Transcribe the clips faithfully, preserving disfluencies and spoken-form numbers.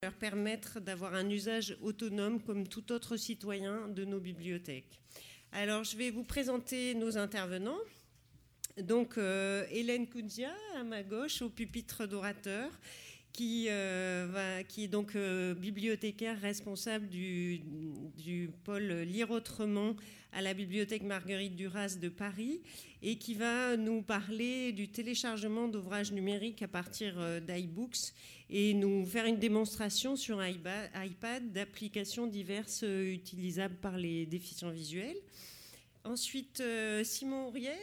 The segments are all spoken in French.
leur permettre d'avoir un usage autonome comme tout autre citoyen de nos bibliothèques. Alors, je vais vous présenter nos intervenants. Donc, euh, Hélène Kunzia, à ma gauche, au pupitre d'orateur, qui, euh, va, qui est donc euh, bibliothécaire responsable du, du pôle Lire Autrement à la bibliothèque Marguerite Duras de Paris, et qui va nous parler du téléchargement d'ouvrages numériques à partir euh, d'iBooks et nous faire une démonstration sur iPad d'applications diverses euh, utilisables par les déficients visuels. Ensuite, euh, Simon Ouriez,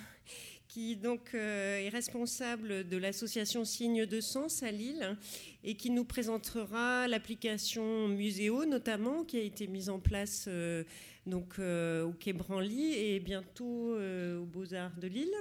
qui donc euh, est responsable de l'association Signes de Sens à Lille et qui nous présentera l'application Muséo notamment, qui a été mise en place euh, donc, euh, au Quai Branly et bientôt euh, aux Beaux-Arts de Lille.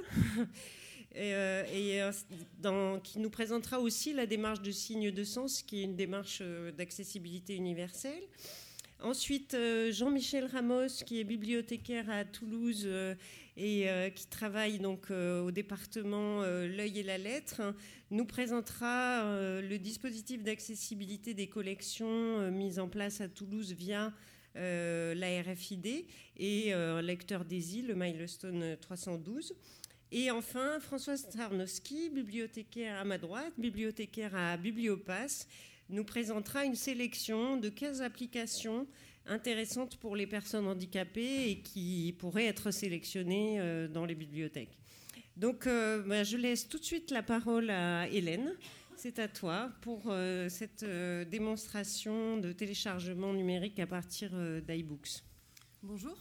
Et, euh, et dans, qui nous présentera aussi la démarche de Signes de Sens, qui est une démarche d'accessibilité universelle. Ensuite, euh, Jean-Michel Ramos, qui est bibliothécaire à Toulouse euh, et euh, qui travaille donc, euh, au département euh, L'Œil et la Lettre, hein, nous présentera euh, le dispositif d'accessibilité des collections euh, mis en place à Toulouse via euh, la R F I D et euh, un lecteur D E S I, le Milestone trois cent douze. Et enfin, Françoise Tarnowski, bibliothécaire à ma droite, bibliothécaire à Bibliopass, nous présentera une sélection de quinze applications intéressantes pour les personnes handicapées et qui pourraient être sélectionnées dans les bibliothèques. Donc, euh, bah, je laisse tout de suite la parole à Hélène. C'est à toi pour euh, cette euh, démonstration de téléchargement numérique à partir euh, d'iBooks. Bonjour.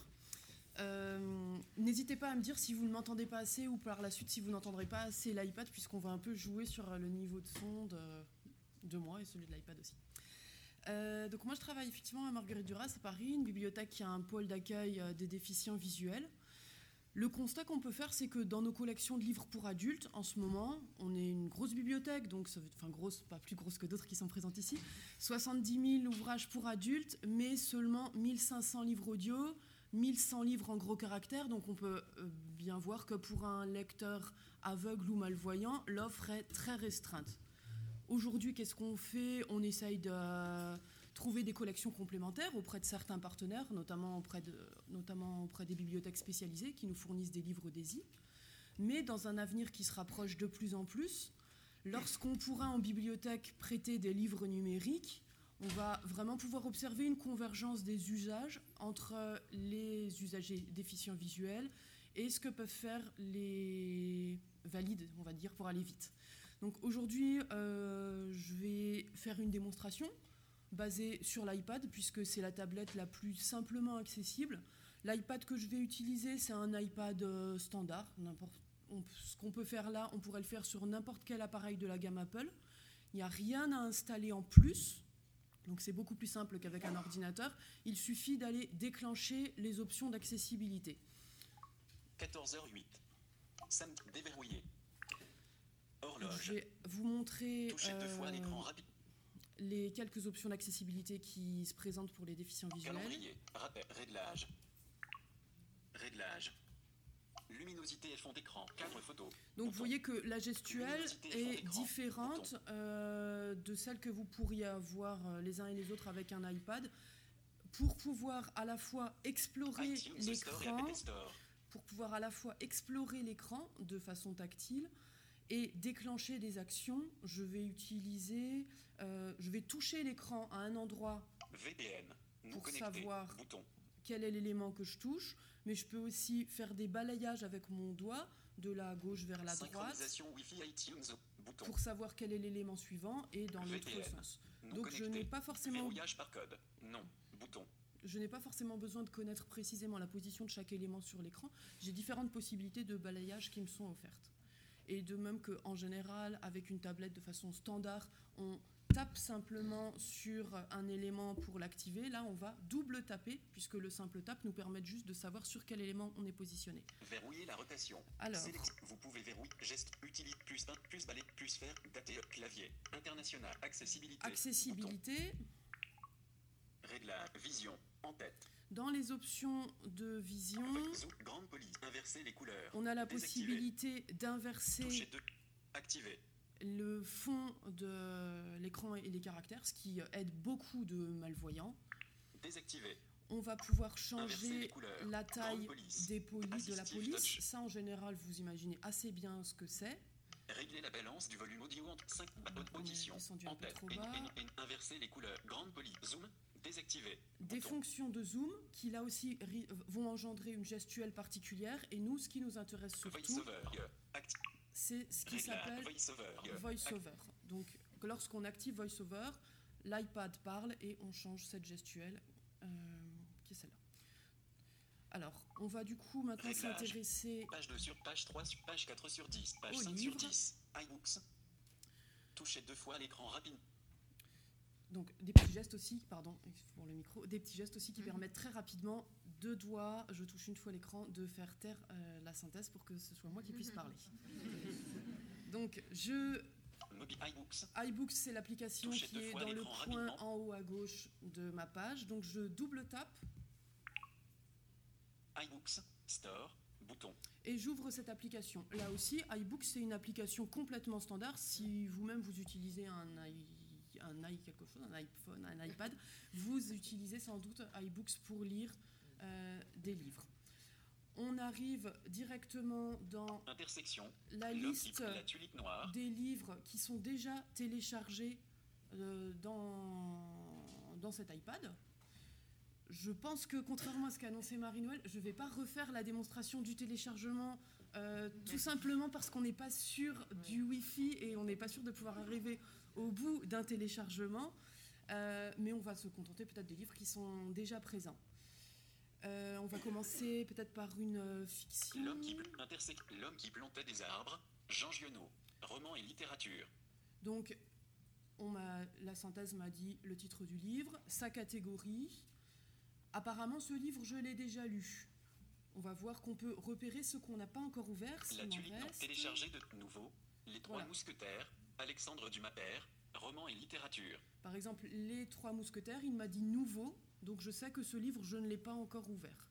Euh, n'hésitez pas à me dire si vous ne m'entendez pas assez ou par la suite si vous n'entendrez pas assez l'iPad, puisqu'on va un peu jouer sur le niveau de son de, de moi et celui de l'iPad aussi. Euh, donc moi je travaille effectivement à Marguerite Duras à Paris, une bibliothèque qui a un pôle d'accueil des déficients visuels. Le constat qu'on peut faire, c'est que dans nos collections de livres pour adultes, en ce moment, on est une grosse bibliothèque, donc ça veut, enfin grosse, pas plus grosse que d'autres qui sont présentes ici, soixante-dix mille ouvrages pour adultes, mais seulement mille cinq cents livres audio, mille cent livres en gros caractères, donc on peut bien voir que pour un lecteur aveugle ou malvoyant, l'offre est très restreinte. Aujourd'hui, qu'est-ce qu'on fait ? On essaye de trouver des collections complémentaires auprès de certains partenaires, notamment auprès, de, notamment auprès des bibliothèques spécialisées qui nous fournissent des livres D E S I. Mais dans un avenir qui se rapproche de plus en plus, lorsqu'on pourra en bibliothèque prêter des livres numériques, on va vraiment pouvoir observer une convergence des usages entre les usagers déficients visuels et ce que peuvent faire les valides, on va dire, pour aller vite. Donc aujourd'hui, euh, je vais faire une démonstration basée sur l'iPad, puisque c'est la tablette la plus simplement accessible. L'iPad que je vais utiliser, c'est un iPad standard. On, ce qu'on peut faire là, on pourrait le faire sur n'importe quel appareil de la gamme Apple. Il n'y a rien à installer en plus. Donc c'est beaucoup plus simple qu'avec un ordinateur. Il suffit d'aller déclencher les options d'accessibilité. quatorze heures huit. Sam déverrouillé. Horloge. Je vais vous montrer Touchez deux fois l'écran rapide. Les quelques options d'accessibilité qui se présentent pour les déficients visuels. Calendrier. Rappel. Réglage. Réglage. Luminosité et fond d'écran. Cadre photo. Donc vous voyez que la gestuelle est différente euh, de celle que vous pourriez avoir euh, les uns et les autres avec un iPad. Pour pouvoir à la fois explorer l'écran, pour pouvoir à la fois explorer l'écran de façon tactile et déclencher des actions, je vais utiliser, euh, je vais toucher l'écran à un endroit V P N, pour connecter, savoir bouton. Quel est l'élément que je touche, mais je peux aussi faire des balayages avec mon doigt de la gauche vers la droite Wi-Fi, iTunes, bouton. Pour savoir quel est l'élément suivant et dans l'autre sens. Donc je n'ai pas forcément verrouillage par code. Non, bouton. Je n'ai pas forcément besoin de connaître précisément la position de chaque élément sur l'écran. J'ai différentes possibilités de balayage qui me sont offertes. Et de même qu'en général, avec une tablette de façon standard, on tape simplement sur un élément pour l'activer. Là, on va double taper, puisque le simple tap nous permet juste de savoir sur quel élément on est positionné. Verrouiller la rotation. Alors, Sélect- vous pouvez verrouiller, geste, utilise, plus un, plus balai, plus faire, dater, clavier, international, accessibilité. Accessibilité. Bouton. Réglage, vision, en tête. Dans les options de vision, Zoom, grande police, inverser les couleurs. on a la Désactiver. possibilité d'inverser Toucher deux. Activer. le fond de l'écran et les caractères, ce qui aide beaucoup de malvoyants. Désactiver. On va pouvoir Inverser changer les couleurs. la taille Grande police. des polices de la Assistive police. touch. Ça, en général, vous imaginez assez bien ce que c'est. Régler la balance du volume audio entre cinq On est audition. descendu un En peu tête. trop Et- bas. et- et- Inverser les couleurs. Grande police. Zoom. Désactiver. Des Bouton. fonctions de zoom qui, là aussi, ri- vont engendrer une gestuelle particulière. Et nous, ce qui nous intéresse surtout, VoiceOver. Acti- c'est ce qui Réglage. s'appelle VoiceOver. VoiceOver. Donc, lorsqu'on active VoiceOver, l'iPad parle et on change cette gestuelle euh, qui est celle-là. Alors, on va du coup maintenant Réglage. s'intéresser. Page deux sur page trois sur page quatre sur dix. Page Au cinq livre. sur dix. iBooks. Touchez deux fois l'écran rapide. Donc, des petits gestes aussi, pardon, pour le micro, des petits gestes aussi qui permettent très rapidement, deux doigts, je touche une fois l'écran, de faire taire euh, la synthèse pour que ce soit moi qui puisse parler. Donc, je. Mobile iBooks. iBooks, c'est l'application Touchez qui deux est fois dans le l'écran coin rapidement. en haut à gauche de ma page. Donc, je double tape iBooks. Store. Bouton. et j'ouvre cette application. Là aussi, iBooks, c'est une application complètement standard. Si vous-même vous utilisez un i, un i quelque chose, un iPhone, un iPad, vous utilisez sans doute iBooks pour lire euh, des livres. On arrive directement dans Intersection. la L'homme qui liste prit la tulipe noire. des livres qui sont déjà téléchargés euh, dans, dans cet iPad. Je pense que, contrairement à ce qu'a annoncé Marie-Noël, je ne vais pas refaire la démonstration du téléchargement, euh, tout simplement parce qu'on n'est pas sûr du Wi-Fi et on n'est pas sûr de pouvoir arriver au bout d'un téléchargement. Euh, mais on va se contenter peut-être des livres qui sont déjà présents. Euh, on va commencer peut-être par une euh, fiction. L'homme qui, pl- intersec- L'homme qui plantait des arbres. Jean Giono. Roman et littérature. Donc, on m'a, la synthèse m'a dit le titre du livre, sa catégorie. Apparemment, ce livre, je l'ai déjà lu. On va voir qu'on peut repérer ce qu'on n'a pas encore ouvert. La s'il en tulipe noire. reste. Téléchargé de nouveau. Les trois Voilà. mousquetaires. Alexandre Dumas père. Roman et littérature. Par exemple, Les Trois Mousquetaires, il m'a dit nouveau, donc je sais que ce livre, je ne l'ai pas encore ouvert.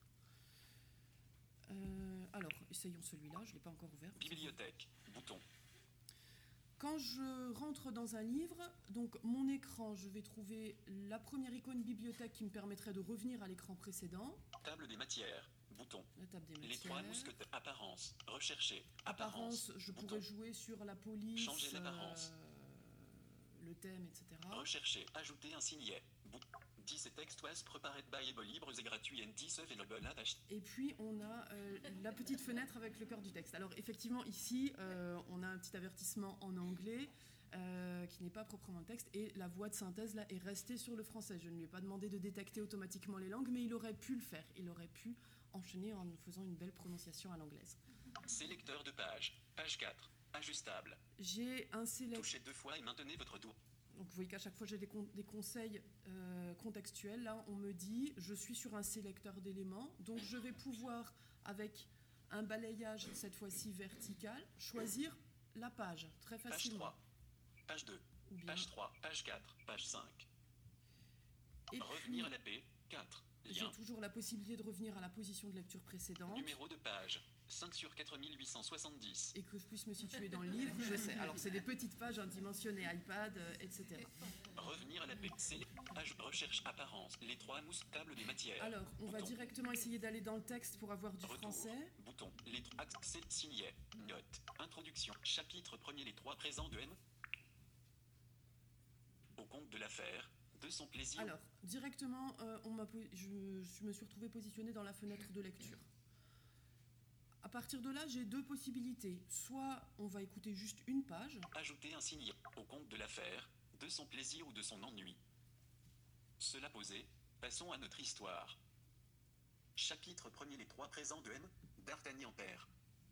Euh, alors, essayons celui-là, je ne l'ai pas encore ouvert. Bibliothèque. Bouton. Quand je rentre dans un livre, donc mon écran, je vais trouver la première icône bibliothèque qui me permettrait de revenir à l'écran précédent, Table des matières. Bouton. la table des Les trois matières. mousquetaires. Apparence. Rechercher. Apparence, je Bouton. pourrais jouer sur la police, Changer l'apparence. euh, le thème, et cetera. Rechercher. Ajouter un signet. Bouton. dix et texte was prepared by able libres et gratuits and dix available at H. Et puis on a euh, la petite fenêtre avec le cœur du texte. Alors effectivement ici euh, on a un petit avertissement en anglais euh, qui n'est pas proprement le texte et la voix de synthèse là est restée sur le français. Je ne lui ai pas demandé de détecter automatiquement les langues mais il aurait pu le faire. Il aurait pu enchaîner en faisant une belle prononciation à l'anglaise. Sélecteur de page. Page quatre. Ajustable. J'ai un sélecteur. Touchez deux fois et maintenez votre doigt. Donc vous voyez qu'à chaque fois j'ai des, con- des conseils euh, contextuels. Là on me dit je suis sur un sélecteur d'éléments, donc je vais pouvoir avec un balayage cette fois-ci vertical choisir la page très Page facilement. trois. Page deux. Ou bien- Page trois. Page quatre. Page cinq. Et Revenir à puis la paix. quatre. j'ai Lien. toujours la possibilité de revenir à la position de lecture précédente Numéro de page. cinq sur quatre mille huit cent soixante-dix. et que je puisse me situer dans le livre, je sais. Alors c'est des petites pages hein, dimensionnées iPad, euh, et cetera. Revenir à la paix. Sélec- Page recherche apparence. Les trois mousses. Table des matières. Alors on va Bouton. directement essayer d'aller dans le texte pour avoir du Retour. français. Bouton. Les trois axes. C'est signet. Note. Introduction. Chapitre premier. Les trois présents de M. Au compte de l'affaire. De son plaisir. Alors, directement, euh, on m'a po- je, je me suis retrouvée positionnée dans la fenêtre de lecture. À partir de là, j'ai deux possibilités. Soit on va écouter juste une page, Ajouter un signet. Au compte de l'affaire. De son plaisir ou de son ennui. Cela posé. Passons à notre histoire. Chapitre premier. Les trois présents de M. D'Artagnan père.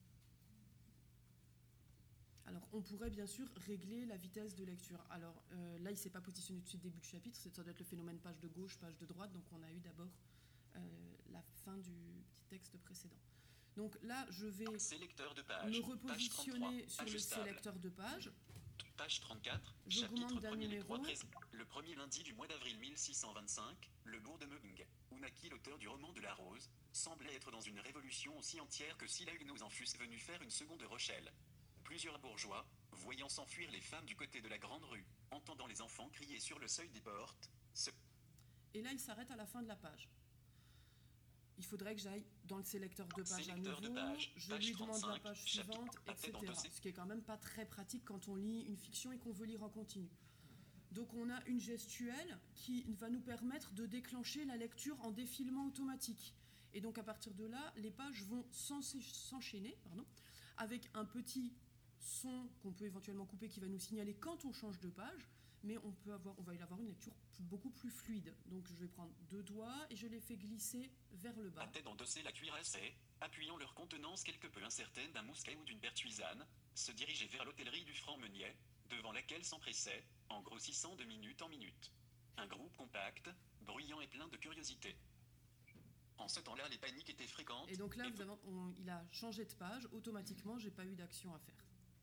alors on pourrait bien sûr régler la vitesse de lecture. Alors euh, là, il ne s'est pas positionné tout de suite début du chapitre, c'est- ça doit être le phénomène page de gauche, page de droite, donc on a eu d'abord euh, la fin du petit texte précédent. Donc là, je vais Sélecteur de me page. Page repositionner trente-trois. sur le Ajustable. sélecteur de page. Page trente-quatre. J'augmente Chapitre d'un premier. Les numéro. trois présents. Le premier lundi du mois d'avril mille six cent vingt-cinq. Le bourg de Meung, où naquit l'auteur du roman de la Rose, semblait être dans une révolution aussi entière que si la Huguenots en fussent venus faire une seconde Rochelle. Plusieurs bourgeois, Voyant s'enfuir les femmes du côté de la grande rue, entendant les enfants crier sur le seuil des portes, se... Et là, il s'arrête à la fin de la page. Il faudrait que j'aille dans le sélecteur de page Sélecteur à de nouveau, page, je page lui demande la trente-cinq, page chapitre, suivante, à tête et cetera. endossée. Ce qui est quand même pas très pratique quand on lit une fiction et qu'on veut lire en continu. Donc on a une gestuelle qui va nous permettre de déclencher la lecture en défilement automatique. Et donc à partir de là, les pages vont s'enchaîner, pardon, avec un petit son qu'on peut éventuellement couper qui va nous signaler quand on change de page, mais on, peut avoir, on va y avoir une lecture beaucoup plus fluide. Donc je vais prendre deux doigts et je les fais glisser vers le bas. À tête endossée la cuirasse et, appuyant leur contenance quelque peu incertaine d'un mousquet ou d'une pertuisane, se dirigeait vers l'hôtellerie du Franc-Meunier, devant laquelle s'empressait, en grossissant de minute en minute, un groupe compact, bruyant et plein de curiosité. En ce temps-là, les paniques étaient fréquentes. Et donc là, et vous avez- on- il a changé de page, automatiquement, j'ai pas eu d'action à faire.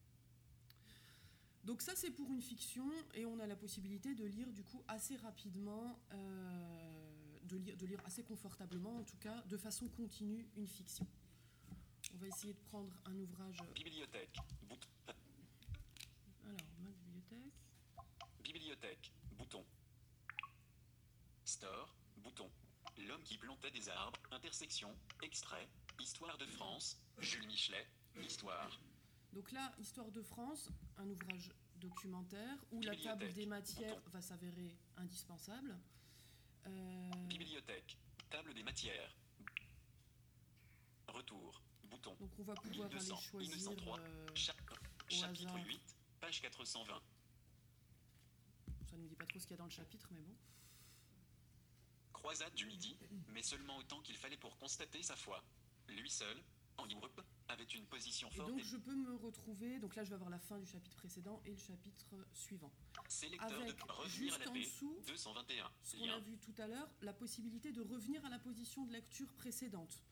Donc ça, c'est pour une fiction, et on a la possibilité de lire du coup assez rapidement, euh, de, lire, de lire assez confortablement, en tout cas, de façon continue, une fiction. On va essayer de prendre un ouvrage. Bibliothèque. Bout- Alors, ma bibliothèque. Bibliothèque. Bouton. Store. Bouton. L'homme qui plantait des arbres. Intersection. Extrait. Histoire de France. Jules Michelet. Histoire. Donc là, Histoire de France, un ouvrage documentaire où la table Bibliothèque. des matières Bouton. va s'avérer indispensable. Euh, Bibliothèque. Table des matières. Retour. Bouton. donc on va pouvoir mille deux cents, aller choisir mille neuf cent trois. euh, Cha- chapitre hasard. huit. Page quatre cent vingt. ça ne nous dit pas trop ce qu'il y a dans le chapitre, mais bon. Croisade du Midi, mais seulement autant qu'il fallait pour constater sa foi. Lui seul, en Europe, avait une position Et forte donc et je peux me retrouver, donc là je vais avoir la fin du chapitre précédent et le chapitre suivant. sélecteur Avec, de revenir à juste la en paix, dessous, deux cent vingt et un. ce qu'on a Lien. vu tout à l'heure, la possibilité de revenir à la position de lecture précédente.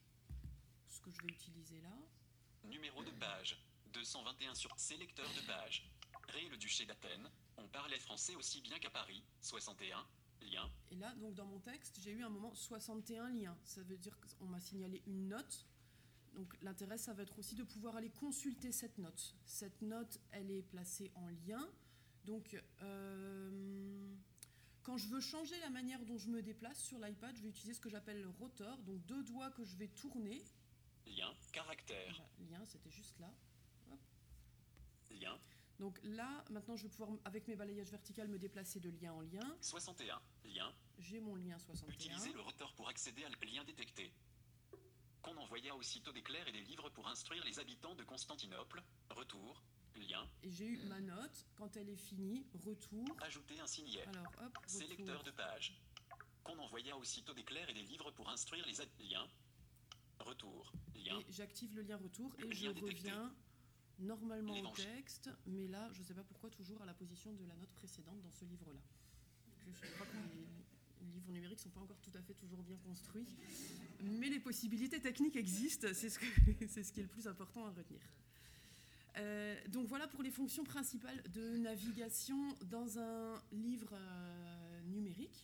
Ce que je vais utiliser là. Numéro de page, deux cent vingt et un sur sélecteur de page. Ré le duché d'Athènes, on parlait français aussi bien qu'à Paris, soixante et un. Lien. Et là, donc dans mon texte, j'ai eu un moment soixante et un liens. Ça veut dire qu'on m'a signalé une note. Donc l'intérêt, ça va être aussi de pouvoir aller consulter cette note. Cette note, elle est placée en lien. Donc, euh, quand je veux changer la manière dont je me déplace sur l'iPad, je vais utiliser ce que j'appelle le rotor. Donc deux doigts que je vais tourner. Lien. Caractère. Bah, lien, c'était juste là. Hop. Lien. Donc là, maintenant, je vais pouvoir, avec mes balayages verticaux, me déplacer de lien en lien. soixante et un. Lien. J'ai mon lien soixante et un. Utiliser le rotor pour accéder à lien détecté. Qu'on envoya aussitôt des clercs et des livres pour instruire les habitants de Constantinople. Retour. Lien. Et j'ai eu ma note. Quand elle est finie, retour. Ajouter un signet. Alors, hop, Sélecteur retour. de page. Qu'on envoya aussitôt des clercs et des livres pour instruire les habitants. Lien. Retour. Lien. Et j'active le lien retour et Le je lien détecté. reviens normalement au L'évangile. texte, mais là, je ne sais pas pourquoi, toujours à la position de la note précédente dans ce livre-là. Je, je crois que les livres numériques ne sont pas encore tout à fait toujours bien construits, mais les possibilités techniques existent, c'est ce, que, c'est ce qui est le plus important à retenir. Euh, donc voilà pour les fonctions principales de navigation dans un livre euh, numérique.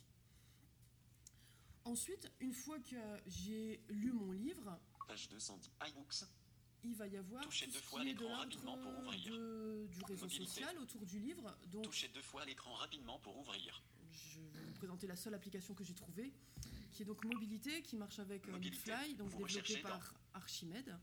Ensuite, une fois que j'ai lu mon livre, Page deux cent dix. iBooks. il va y avoir Touchez tout deux ce fois qui est de l'écran l'ordre rapidement pour ouvrir. de- du réseau Mobilité. social autour du livre. Donc, Touchez deux fois l'écran rapidement pour ouvrir. je vais vous présenter la seule application que j'ai trouvée, qui est donc Mobilité, qui marche avec euh, Mobilité. Leafly, donc Vous développée recherchez dans- par Archimède.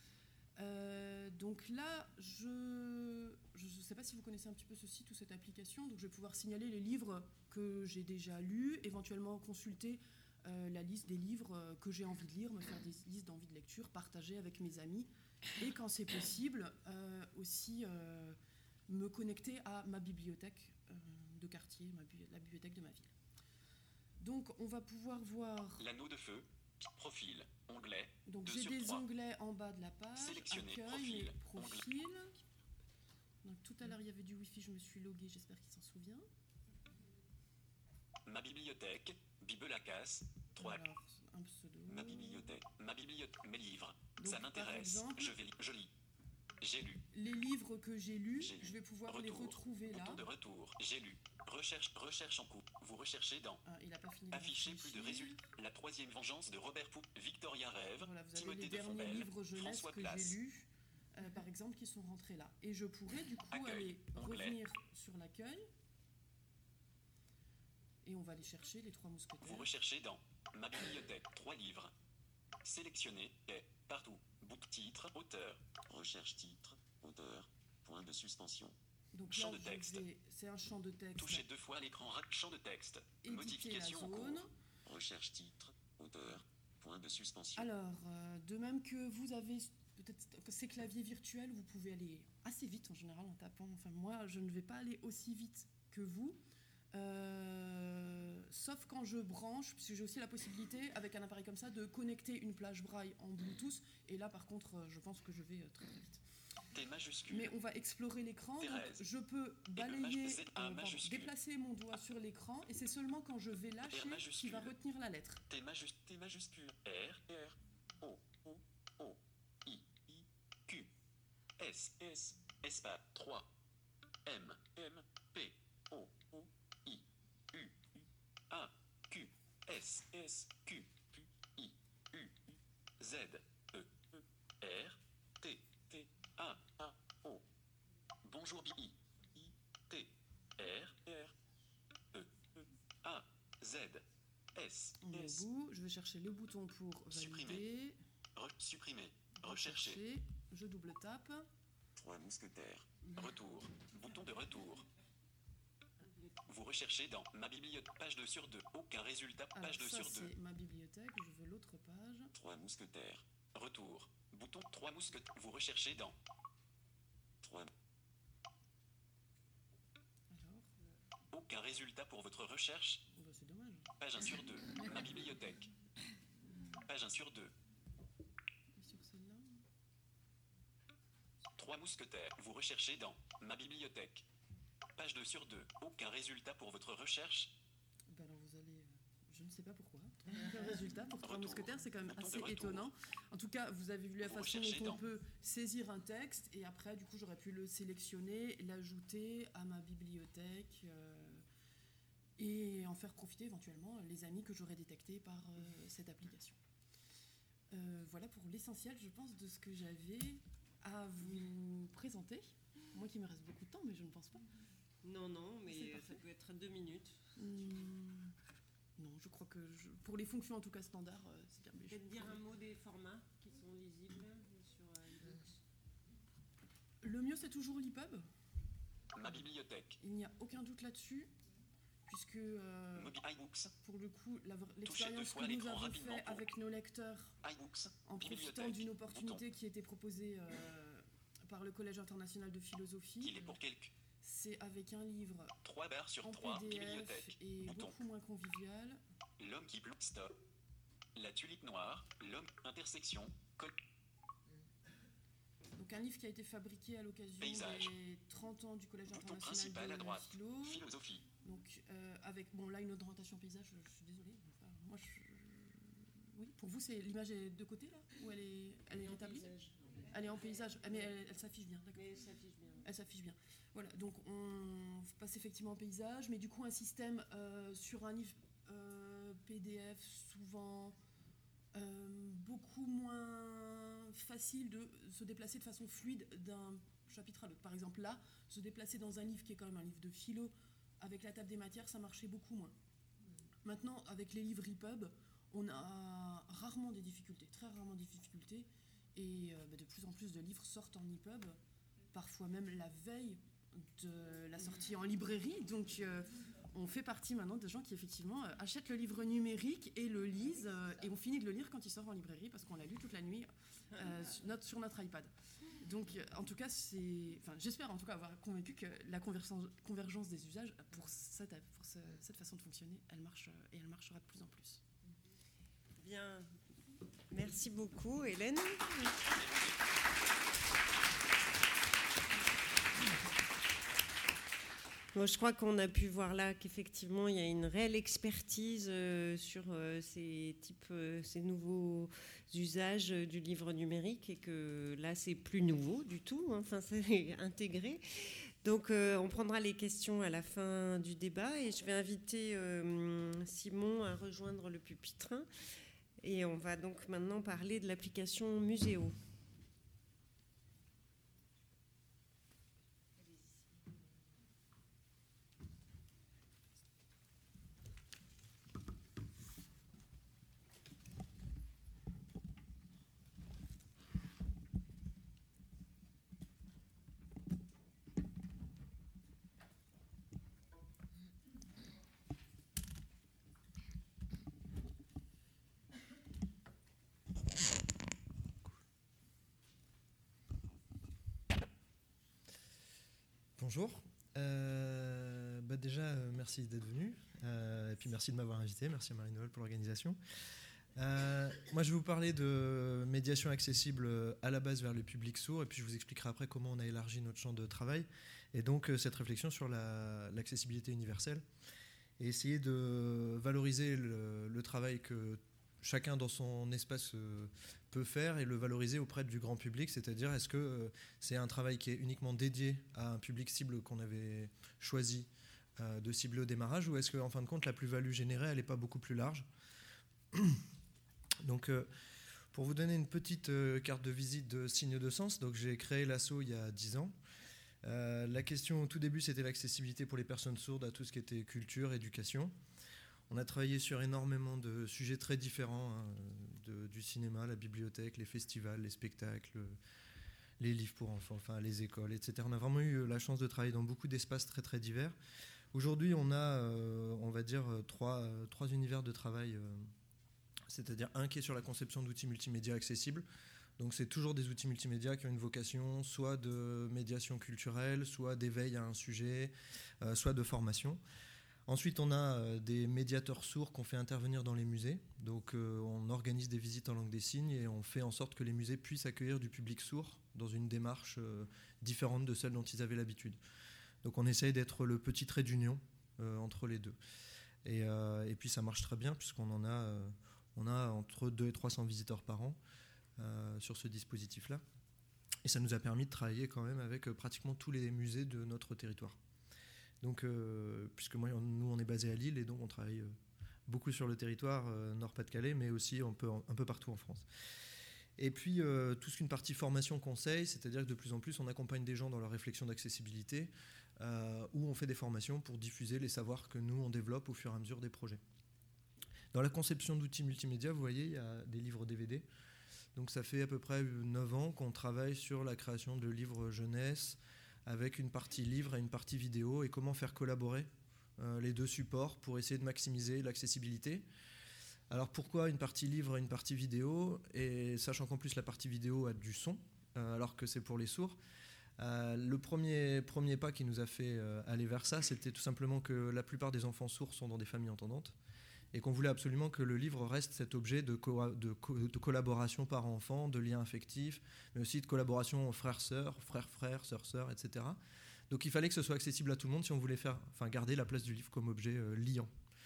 Euh, donc là, je ne sais pas si vous connaissez un petit peu ce site ou cette application, donc je vais pouvoir signaler les livres que j'ai déjà lus, éventuellement consulter euh, la liste des livres euh, que j'ai envie de lire, me faire des listes d'envie de lecture, partager avec mes amis, et quand c'est possible, euh, aussi euh, me connecter à ma bibliothèque euh, de quartier, ma bi- la bibliothèque de ma ville. Donc on va pouvoir voir... L'anneau de feu. Profil. Onglet. Donc deux j'ai sur des trois. onglets en bas de la page, Sélectionner, accueil, profil, mes profils. Donc tout à l'heure il y avait du Wi-Fi, je me suis loguée, j'espère qu'il s'en souvient. Ma bibliothèque. Bibelacas. trois. Alors, un pseudo. Ma bibliothèque. Ma bibliothèque. Mes livres. Donc, Ça par m'intéresse. exemple- Je vais li- Je lis. J'ai lu. Les livres que j'ai lus, J'ai lu. je vais pouvoir les Retour. retrouver là. Bouton de retour. J'ai lu. Recherche. Recherche en cours. Vous recherchez dans. Ah, il n'a pas fini de Afficher plus de réfléchir. résultats. La troisième vengeance de Robert Pou. Victoria Rêve. Voilà, vous avez Timothée les de derniers Fombelle. livres jeunesse François que Place. j'ai lus. euh, par exemple, qui sont rentrés là. Et je pourrais du coup Accueil, aller onglet. revenir sur l'accueil. Et on va aller chercher les trois mousquetaires. Vous recherchez dans ma bibliothèque trois livres. Sélectionnez et partout. Book titre, auteur. Recherche titre, auteur, point de suspension. Donc Champ là, de je texte. vais- c'est un champ de texte. Touchez deux fois l'écran ra- champ de texte. Éditer la Modification en zone. cours. Recherche titre, auteur, point de suspension. Alors, euh, de même que vous avez peut-être ces claviers virtuels, vous pouvez aller assez vite en général en tapant. Enfin, moi, je ne vais pas aller aussi vite que vous. Euh, sauf quand je branche, puisque j'ai aussi la possibilité, avec un appareil comme ça, de connecter une plage braille en Bluetooth. Et là, par contre, euh, je pense que je vais euh, très très vite. T majuscule. Mais on va explorer l'écran. Donc Thérèse. je peux maj- balayer, Z A euh, pardon, majuscule. déplacer mon doigt sur l'écran, et c'est seulement quand je vais lâcher qu'il majuscule. va retenir la lettre. T majus- T majuscule. R, R, O, O, O, I, I, Q, S, S, espace trois, M, M, P, O, O, I, U, U, A, Q, S, S, Q, Q, I, U, U, Z, E, E, R, T, T, A, A, O. Bonjour B, I, I, T, R, R, E, E, A, Z, S, On est au S. bout. Je vais chercher le bouton pour valider. Supprimer. Re- supprimer. Rechercher. Rechercher. Je double tape. Trois mousquetaires. Retour. Bouton de retour. Vous recherchez dans ma bibliothèque. Page deux sur deux. Aucun résultat. Alors Page deux ça, sur deux. c'est ma bibliothèque. Je veux l'autre page. Trois mousquetaires. Retour. Bouton trois mousquetaires. Vous recherchez dans Trois. Alors, aucun résultat pour votre recherche. oh bah, c'est dommage. Page un sur deux. Ma bibliothèque. Page un sur deux. Et sur celle-là, Trois mousquetaires. Vous recherchez dans ma bibliothèque. Page deux sur deux. Aucun résultat pour votre recherche. bah alors vous allez. euh, Je ne sais pas pourquoi. Le résultat pour trois Retour. mousquetaires, c'est quand même Bouton de assez retour. étonnant. En tout cas, vous avez vu la Vous façon recherchez dont on dans- peut saisir un texte, et après, du coup, j'aurais pu le sélectionner, l'ajouter à ma bibliothèque euh, et en faire profiter éventuellement les amis que j'aurais détectés par euh, cette application. Euh, voilà pour l'essentiel, je pense, de ce que j'avais à vous présenter. Moi qui me reste beaucoup de temps, mais je ne pense pas. Non, non, C'est mais parfait. ça peut être deux minutes. Hum, non, je crois que je- pour les fonctions en tout cas standard, euh, c'est bien. Mais je- Peut-être dire un mot des formats qui sont lisibles sur euh, iBooks. Le mieux, c'est toujours l'EPUB. Ma bibliothèque. Il n'y a aucun doute là-dessus, puisque euh, Mobi iBooks. pour le coup, la- deux l'expérience fois que nous l'écran avons rapidement fait pour- avec nos lecteurs, iBooks. en profitant Bibliothèque. d'une opportunité qui était proposée euh, par le Collège international de Il philosophie, est pour quelques. c'est avec un livre trois barres sur en trois. P D F Bibliothèque. et Bouton. beaucoup moins convivial. L'homme qui bloque stop. La tulipe noire. L'homme. Intersection. Col- Donc un livre qui a été fabriqué à l'occasion Paysage. des trente ans du Collège Bouton international principal à de droite. philo. Philosophie. Donc euh, avec bon là une orientation paysage, je, je suis désolée. Enfin, moi je, oui, pour vous c'est l'image est de côté là ou elle est elle est rétablie? Elle est en paysage, ah, mais elle, elle s'affiche bien, d'accord. Mais ça affiche bien. Elle s'affiche bien. Voilà, donc on passe effectivement en paysage, mais du coup un système euh, sur un livre euh, P D F souvent euh, beaucoup moins facile de se déplacer de façon fluide d'un chapitre à l'autre. Par exemple là, se déplacer dans un livre qui est quand même un livre de philo avec la table des matières, ça marchait beaucoup moins. Maintenant, avec les livres EPUB, on a rarement des difficultés, très rarement des difficultés, et euh, bah, de plus en plus de livres sortent en EPUB, parfois même la veille de la sortie en librairie. Donc euh, on fait partie maintenant des gens qui effectivement euh, achètent le livre numérique et le lisent, euh, et on finit de le lire quand il sort en librairie parce qu'on l'a lu toute la nuit euh, sur, notre, sur notre iPad. Donc euh, en tout cas, c'est, enfin, j'espère en tout cas avoir convaincu que la convergence, convergence des usages pour, cette, pour ce, cette façon de fonctionner, elle marche euh, et elle marchera de plus en plus. Bien. Merci beaucoup, Hélène. Bon, je crois qu'on a pu voir là qu'effectivement il y a une réelle expertise euh, sur euh, ces types, euh, ces nouveaux usages euh, du livre numérique, et que là c'est plus nouveau du tout, hein, enfin c'est intégré. Donc euh, on prendra les questions à la fin du débat, et je vais inviter euh, Simon à rejoindre le pupitre, et on va donc maintenant parler de l'application Muséo. bonjour. Euh, bah déjà, euh, merci d'être venu. Euh, et puis merci de m'avoir invité. Merci à Marie-Noël pour l'organisation. Euh, moi, je vais vous parler de médiation accessible à la base vers le public sourd. Et puis je vous expliquerai après comment on a élargi notre champ de travail. Et donc, euh, cette réflexion sur la, l'accessibilité universelle. Et essayer de valoriser le, le travail que chacun dans son espace euh, peut faire et le valoriser auprès du grand public, c'est-à-dire est-ce que euh, c'est un travail qui est uniquement dédié à un public cible qu'on avait choisi euh, de cibler au démarrage, ou est-ce qu'en fin de compte la plus-value générée elle n'est pas beaucoup plus large. Donc euh, pour vous donner une petite euh, carte de visite de signe de sens, donc j'ai créé l'asso il y a dix ans. Euh, la question au tout début c'était l'accessibilité pour les personnes sourdes à tout ce qui était culture, éducation. On a travaillé sur énormément de sujets très différents, hein, de, du cinéma, la bibliothèque, les festivals, les spectacles, les livres pour enfants, enfin les écoles, et cetera. On a vraiment eu la chance de travailler dans beaucoup d'espaces très très divers. Aujourd'hui, on a, euh, on va dire, trois, euh, trois univers de travail, euh, c'est-à-dire un qui est sur la conception d'outils multimédia accessibles. Donc c'est toujours des outils multimédia qui ont une vocation soit de médiation culturelle, soit d'éveil à un sujet, euh, soit de formation. Ensuite, on a euh, des médiateurs sourds qu'on fait intervenir dans les musées. Donc, euh, on organise des visites en langue des signes et on fait en sorte que les musées puissent accueillir du public sourd dans une démarche euh, différente de celle dont ils avaient l'habitude. Donc, on essaye d'être le petit trait d'union euh, entre les deux. Et, euh, et puis, ça marche très bien puisqu'on en a, euh, on a entre deux et trois cents visiteurs par an euh, sur ce dispositif-là. Et ça nous a permis de travailler quand même avec euh, pratiquement tous les musées de notre territoire. Donc, euh, puisque moi, nous, on est basé à Lille et donc on travaille euh, beaucoup sur le territoire euh, Nord-Pas-de-Calais, mais aussi un peu, un peu partout en France. Et puis, euh, tout ce qu'une partie formation-conseil, c'est-à-dire que de plus en plus, on accompagne des gens dans leur réflexion d'accessibilité, euh, où on fait des formations pour diffuser les savoirs que nous, on développe au fur et à mesure des projets. Dans la conception d'outils multimédia, vous voyez, il y a des livres D V D. Donc, ça fait à peu près neuf ans qu'on travaille sur la création de livres jeunesse, avec une partie livre et une partie vidéo, et comment faire collaborer euh, les deux supports pour essayer de maximiser l'accessibilité. Alors pourquoi une partie livre et une partie vidéo, et sachant qu'en plus la partie vidéo a du son, euh, alors que c'est pour les sourds. Euh, le premier, premier pas qui nous a fait euh, aller vers ça, c'était tout simplement que la plupart des enfants sourds sont dans des familles entendantes, et qu'on voulait absolument que le livre reste cet objet de, co- de, co- de collaboration parent-enfant, de lien affectif, mais aussi de collaboration frère-sœur, frère-frère, sœur-sœur, et cetera. Donc il fallait que ce soit accessible à tout le monde si on voulait faire, enfin, garder la place du livre comme objet euh, liant,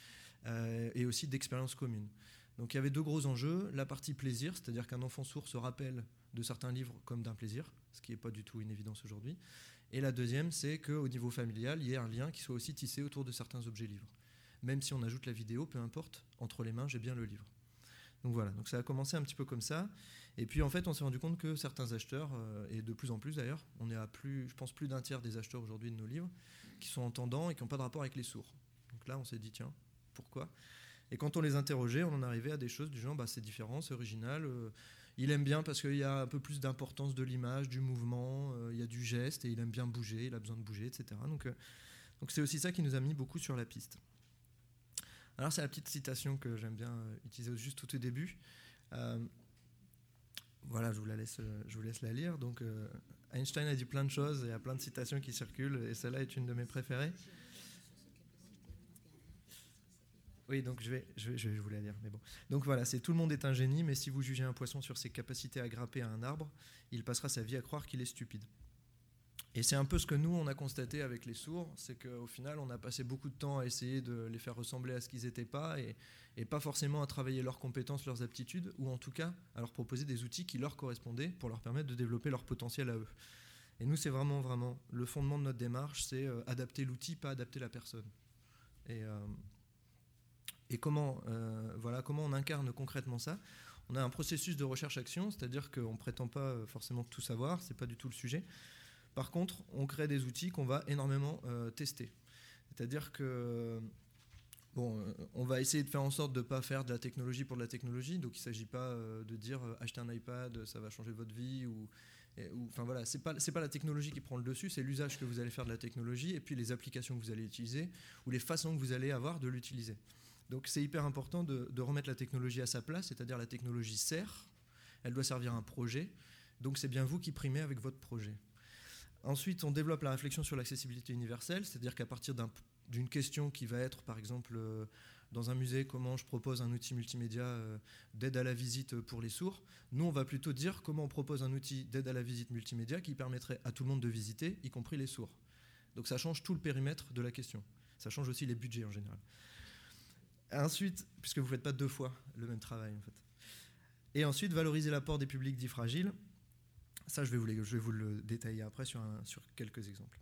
euh, et aussi d'expérience commune. Donc il y avait deux gros enjeux, la partie plaisir, c'est-à-dire qu'un enfant sourd se rappelle de certains livres comme d'un plaisir, ce qui n'est pas du tout une évidence aujourd'hui. Et la deuxième, c'est qu'au niveau familial, il y ait un lien qui soit aussi tissé autour de certains objets livres. Même si on ajoute la vidéo, peu importe, entre les mains, j'ai bien le livre. Donc voilà, donc ça a commencé un petit peu comme ça. Et puis en fait, on s'est rendu compte que certains acheteurs, euh, et de plus en plus d'ailleurs, on est à plus, je pense plus d'un tiers des acheteurs aujourd'hui de nos livres, qui sont entendants et qui n'ont pas de rapport avec les sourds. Donc là, on s'est dit, tiens, pourquoi ? Et quand on les interrogeait, on en arrivait à des choses du genre, bah, c'est différent, c'est original, euh, il aime bien parce qu'il y a un peu plus d'importance de l'image, du mouvement, euh, il y a du geste, et il aime bien bouger, il a besoin de bouger, et cetera. Donc, euh, donc c'est aussi ça qui nous a mis beaucoup sur la piste. Alors c'est la petite citation que j'aime bien utiliser juste tout au début. Euh, voilà, je vous la laisse, je vous laisse la lire. Donc euh, Einstein a dit plein de choses, et il y a plein de citations qui circulent, et celle-là est une de mes préférées. Oui, donc je vais, je vais, je vais vous la lire, mais bon. Donc voilà, c'est tout le monde est un génie, mais si vous jugez un poisson sur ses capacités à grimper à un arbre, il passera sa vie à croire qu'il est stupide. Et c'est un peu ce que nous, on a constaté avec les sourds, c'est qu'au final, on a passé beaucoup de temps à essayer de les faire ressembler à ce qu'ils n'étaient pas, et, et pas forcément à travailler leurs compétences, leurs aptitudes, ou en tout cas à leur proposer des outils qui leur correspondaient pour leur permettre de développer leur potentiel à eux. Et nous, c'est vraiment, vraiment le fondement de notre démarche, c'est euh, adapter l'outil, pas adapter la personne. Et, euh, et comment, euh, voilà, comment on incarne concrètement ça ? On a un processus de recherche-action, c'est-à-dire qu'on ne prétend pas forcément tout savoir, ce n'est pas du tout le sujet. Par contre, on crée des outils qu'on va énormément euh, tester. C'est-à-dire que, bon, euh, on va essayer de faire en sorte de ne pas faire de la technologie pour de la technologie. Donc, il ne s'agit pas euh, de dire euh, achetez un iPad, ça va changer votre vie. Ou, et, ou, enfin voilà, c'est pas, c'est pas la technologie qui prend le dessus, c'est l'usage que vous allez faire de la technologie et puis les applications que vous allez utiliser ou les façons que vous allez avoir de l'utiliser. Donc, c'est hyper important de, de remettre la technologie à sa place, c'est-à-dire la technologie sert, elle doit servir à un projet. Donc, c'est bien vous qui primez avec votre projet. Ensuite, on développe la réflexion sur l'accessibilité universelle, c'est-à-dire qu'à partir d'un, d'une question qui va être, par exemple, euh, dans un musée, comment je propose un outil multimédia euh, d'aide à la visite pour les sourds, nous, on va plutôt dire comment on propose un outil d'aide à la visite multimédia qui permettrait à tout le monde de visiter, y compris les sourds. Donc ça change tout le périmètre de la question. Ça change aussi les budgets en général. Ensuite, puisque vous ne faites pas deux fois le même travail, en fait. Et ensuite, valoriser l'apport des publics dits fragiles. Ça, je vais vous, les, je vais vous le détailler après sur, un, sur quelques exemples.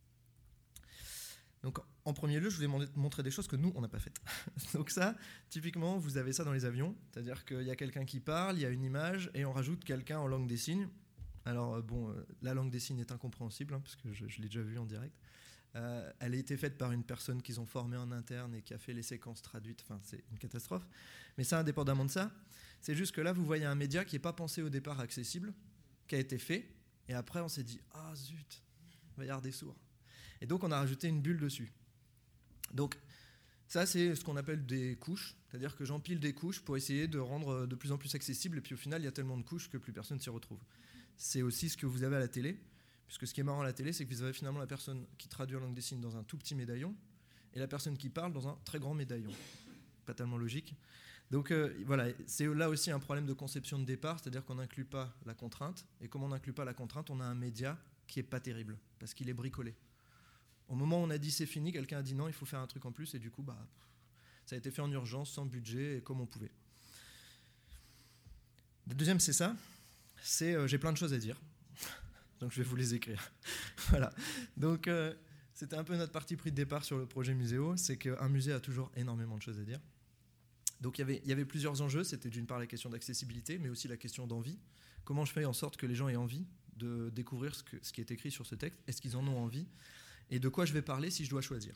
Donc, en premier lieu, je vous ai montré des choses que nous, on n'a pas faites. Donc ça, typiquement, vous avez ça dans les avions. C'est-à-dire qu'il y a quelqu'un qui parle, il y a une image, et on rajoute quelqu'un en langue des signes. Alors, bon, euh, la langue des signes est incompréhensible, hein, parce que je, je l'ai déjà vu en direct. Euh, elle a été faite par une personne qu'ils ont formée en interne et qui a fait les séquences traduites. Enfin, c'est une catastrophe. Mais ça, indépendamment de ça, c'est juste que là, vous voyez un média qui n'est pas pensé au départ accessible, qui a été fait, et après on s'est dit « Ah zut, il va y avoir des sourds ». Et donc on a rajouté une bulle dessus. Donc ça c'est ce qu'on appelle des couches, c'est-à-dire que j'empile des couches pour essayer de rendre de plus en plus accessible, et puis au final il y a tellement de couches que plus personne s'y retrouve. C'est aussi ce que vous avez à la télé, puisque ce qui est marrant à la télé, c'est que vous avez finalement la personne qui traduit en langue des signes dans un tout petit médaillon, et la personne qui parle dans un très grand médaillon. Pas tellement logique. Donc euh, voilà, c'est là aussi un problème de conception de départ, c'est-à-dire qu'on n'inclut pas la contrainte, et comme on n'inclut pas la contrainte, on a un média qui n'est pas terrible, parce qu'il est bricolé. Au moment où on a dit c'est fini, quelqu'un a dit non, il faut faire un truc en plus, et du coup, bah, ça a été fait en urgence, sans budget, et comme on pouvait. Le deuxième, c'est ça, c'est euh, j'ai plein de choses à dire, donc je vais vous les écrire. Voilà, donc euh, c'était un peu notre parti pris de départ sur le projet Muséo, c'est qu'un musée a toujours énormément de choses à dire. Donc il y, avait, il y avait plusieurs enjeux, c'était d'une part la question d'accessibilité, mais aussi la question d'envie. Comment je fais en sorte que les gens aient envie de découvrir ce, que, ce qui est écrit sur ce texte? Est-ce qu'ils en ont envie? Et de quoi je vais parler si je dois choisir?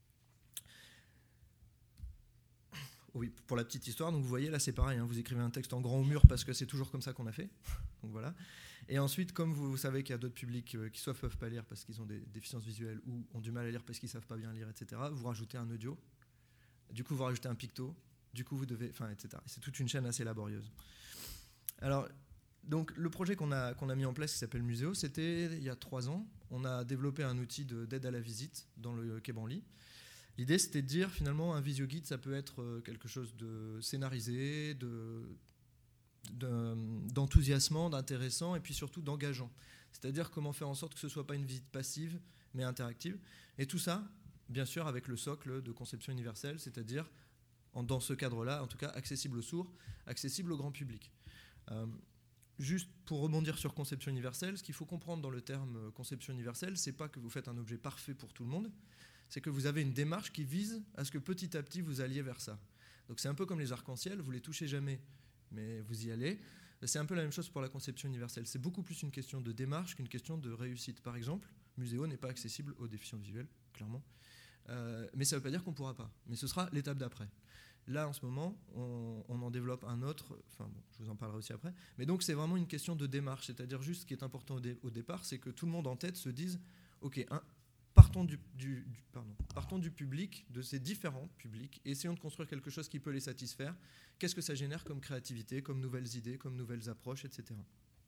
Oui, pour la petite histoire, donc vous voyez là c'est pareil, hein, vous écrivez un texte en grand au mur parce que c'est toujours comme ça qu'on a fait. Donc voilà. Et ensuite, comme vous, vous savez qu'il y a d'autres publics euh, qui soit peuvent pas lire parce qu'ils ont des déficiences visuelles ou ont du mal à lire parce qu'ils savent pas bien lire, et cetera, vous rajoutez un audio. Du coup, vous rajoutez un picto. Du coup, vous devez, enfin, et cetera. C'est toute une chaîne assez laborieuse. Alors, donc, le projet qu'on a, qu'on a mis en place, qui s'appelle Muséo, c'était il y a trois ans. On a développé un outil de, d'aide à la visite dans le Quai Branly. L'idée, c'était de dire, finalement, un visio-guide, ça peut être quelque chose de scénarisé, de, de, d'enthousiasmant, d'intéressant, et puis surtout d'engageant. C'est-à-dire comment faire en sorte que ce ne soit pas une visite passive, mais interactive. Et tout ça, bien sûr, avec le socle de conception universelle, c'est-à-dire dans ce cadre-là, en tout cas, accessible aux sourds, accessible au grand public. Euh, juste pour rebondir sur conception universelle, ce qu'il faut comprendre dans le terme conception universelle, c'est pas que vous faites un objet parfait pour tout le monde, c'est que vous avez une démarche qui vise à ce que petit à petit vous alliez vers ça. Donc c'est un peu comme les arcs-en-ciel, vous les touchez jamais, mais vous y allez. C'est un peu la même chose pour la conception universelle. C'est beaucoup plus une question de démarche qu'une question de réussite. Par exemple, Muséo n'est pas accessible aux déficients visuels, clairement. Euh, mais ça ne veut pas dire qu'on ne pourra pas. Mais ce sera l'étape d'après. Là, en ce moment, on, on en développe un autre, enfin bon, je vous en parlerai aussi après, mais donc c'est vraiment une question de démarche, c'est-à-dire juste ce qui est important au, dé, au départ, c'est que tout le monde en tête se dise, ok, un, partons, du, du, du, pardon, partons du public, de ces différents publics, et essayons de construire quelque chose qui peut les satisfaire. Qu'est-ce que ça génère comme créativité, comme nouvelles idées, comme nouvelles approches, et cetera.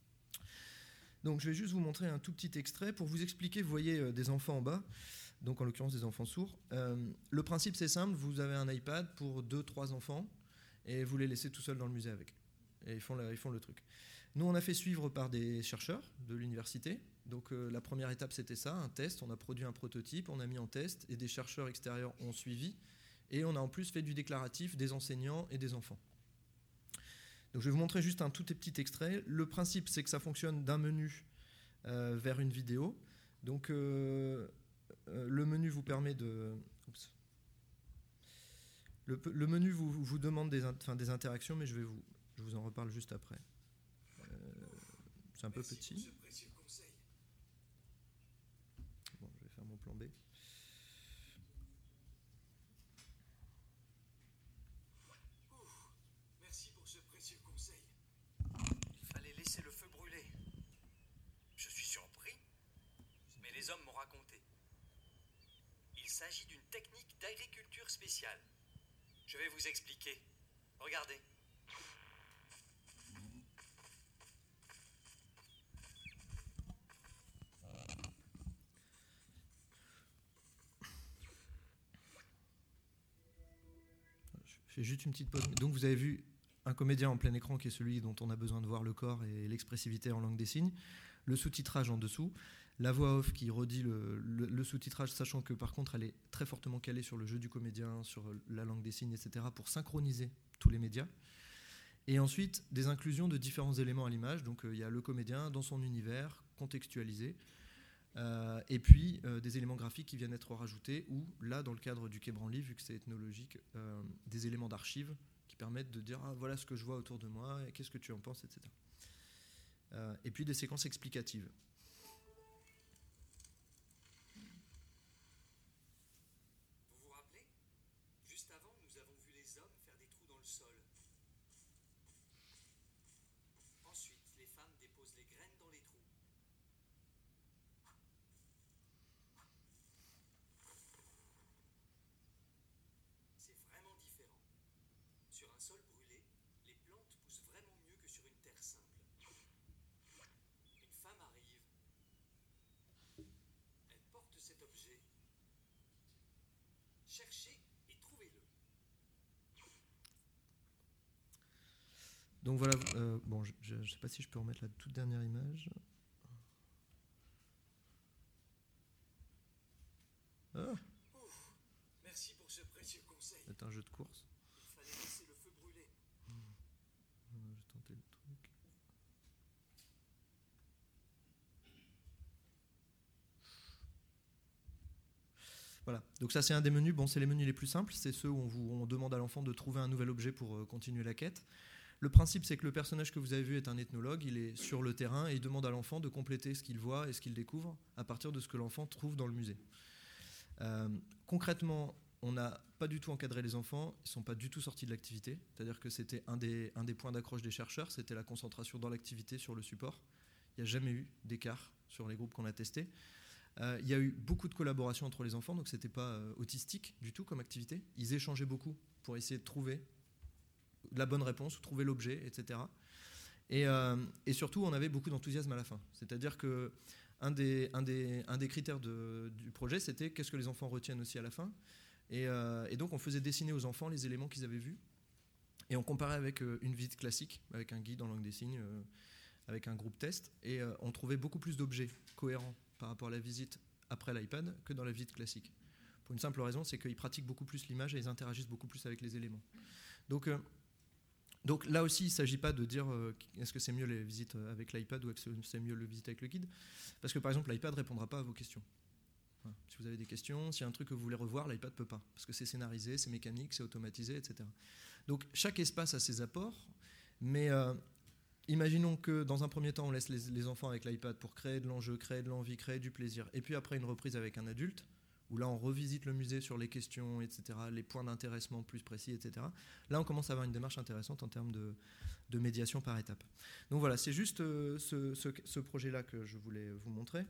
Donc je vais juste vous montrer un tout petit extrait pour vous expliquer, vous voyez euh, des enfants en bas, donc en l'occurrence des enfants sourds. Euh, le principe c'est simple, vous avez un iPad pour deux trois enfants et vous les laissez tout seuls dans le musée avec. Et ils font, la, ils font le truc. Nous on a fait suivre par des chercheurs de l'université. Donc euh, la première étape c'était ça, un test. On a produit un prototype, on a mis en test et des chercheurs extérieurs ont suivi. Et on a en plus fait du déclaratif des enseignants et des enfants. Donc je vais vous montrer juste un tout petit extrait. Le principe c'est que ça fonctionne d'un menu euh, vers une vidéo. Donc euh, Euh, le menu vous permet de... Oups. Le, le menu vous, vous demande des, enfin, des interactions, mais je, vais vous, je vous en reparle juste après. Euh, c'est un peu petit. Bon, je vais faire mon plan B. Merci pour ce précieux conseil. Il fallait laisser le feu brûler. Je suis surpris, mais les hommes m'ont raconté. Il s'agit d'une technique d'agriculture spéciale. Je vais vous expliquer. Regardez. Je fais juste une petite pause. Donc vous avez vu un comédien en plein écran qui est celui dont on a besoin de voir le corps et l'expressivité en langue des signes, le sous-titrage en dessous, la voix off qui redit le, le, le sous-titrage, sachant que par contre elle est très fortement calée sur le jeu du comédien, sur la langue des signes, et cetera, pour synchroniser tous les médias. Et ensuite, des inclusions de différents éléments à l'image. Donc il euh, y a le comédien dans son univers, contextualisé, euh, et puis euh, des éléments graphiques qui viennent être rajoutés, ou là, dans le cadre du Quai Branly, vu que c'est ethnologique, euh, des éléments d'archives qui permettent de dire ah, voilà ce que je vois autour de moi, et qu'est-ce que tu en penses, et cetera. Euh, et puis des séquences explicatives. Vous vous rappelez? Juste avant, nous avons vu les hommes faire des trous dans le sol. Ensuite, les femmes déposent les graines dans les trous. C'est vraiment différent. Sur un sol brûlé, les plantes poussent vraiment mieux que sur une terre simple. Une femme arrive. Elle porte cet objet. Cherchez et trouvez-le. Donc voilà, euh, bon, je ne sais pas si je peux remettre la toute dernière image. Ah, Ouf, merci pour ce précieux conseil. c'est un jeu de course. Il fallait laisser le feu brûler. Euh, Je vais tenter le truc. Voilà, donc ça c'est un des menus. Bon, c'est les menus les plus simples, c'est ceux où on, vous, on demande à l'enfant de trouver un nouvel objet pour euh, continuer la quête. Le principe, c'est que le personnage que vous avez vu est un ethnologue, il est sur le terrain et il demande à l'enfant de compléter ce qu'il voit et ce qu'il découvre à partir de ce que l'enfant trouve dans le musée. Euh, concrètement, on n'a pas du tout encadré les enfants, ils ne sont pas du tout sortis de l'activité, c'est-à-dire que c'était un des, un des points d'accroche des chercheurs, c'était la concentration dans l'activité sur le support. Il n'y a jamais eu d'écart sur les groupes qu'on a testés. Euh, il y a eu beaucoup de collaboration entre les enfants, donc ce n'était pas euh, autistique du tout comme activité. Ils échangeaient beaucoup pour essayer de trouver la bonne réponse, trouver l'objet, et cetera. Et, euh, et surtout, on avait beaucoup d'enthousiasme à la fin. C'est-à-dire que un des, un des, un des critères de, du projet, c'était qu'est-ce que les enfants retiennent aussi à la fin. Et, euh, et donc, on faisait dessiner aux enfants les éléments qu'ils avaient vus. Et on comparait avec euh, une visite classique, avec un guide en langue des signes, euh, avec un groupe test. Et euh, on trouvait beaucoup plus d'objets cohérents par rapport à la visite après l'iPad que dans la visite classique. Pour une simple raison, c'est qu'ils pratiquent beaucoup plus l'image et ils interagissent beaucoup plus avec les éléments. Donc, euh, donc là aussi, il ne s'agit pas de dire euh, est-ce que c'est mieux les visites avec l'iPad ou est-ce que c'est mieux le visite avec le guide. Parce que par exemple, l'iPad ne répondra pas à vos questions. Voilà. Si vous avez des questions, s'il y a un truc que vous voulez revoir, l'iPad ne peut pas. Parce que c'est scénarisé, c'est mécanique, c'est automatisé, et cetera. Donc chaque espace a ses apports, mais euh, imaginons que dans un premier temps, on laisse les, les enfants avec l'iPad pour créer de l'enjeu, créer de l'envie, créer du plaisir. Et puis après, une reprise avec un adulte, où là, on revisite le musée sur les questions, et cetera, les points d'intéressement plus précis, et cetera. Là, on commence à avoir une démarche intéressante en termes de, de médiation par étape. Donc voilà, c'est juste euh, ce, ce, ce projet-là que je voulais vous montrer.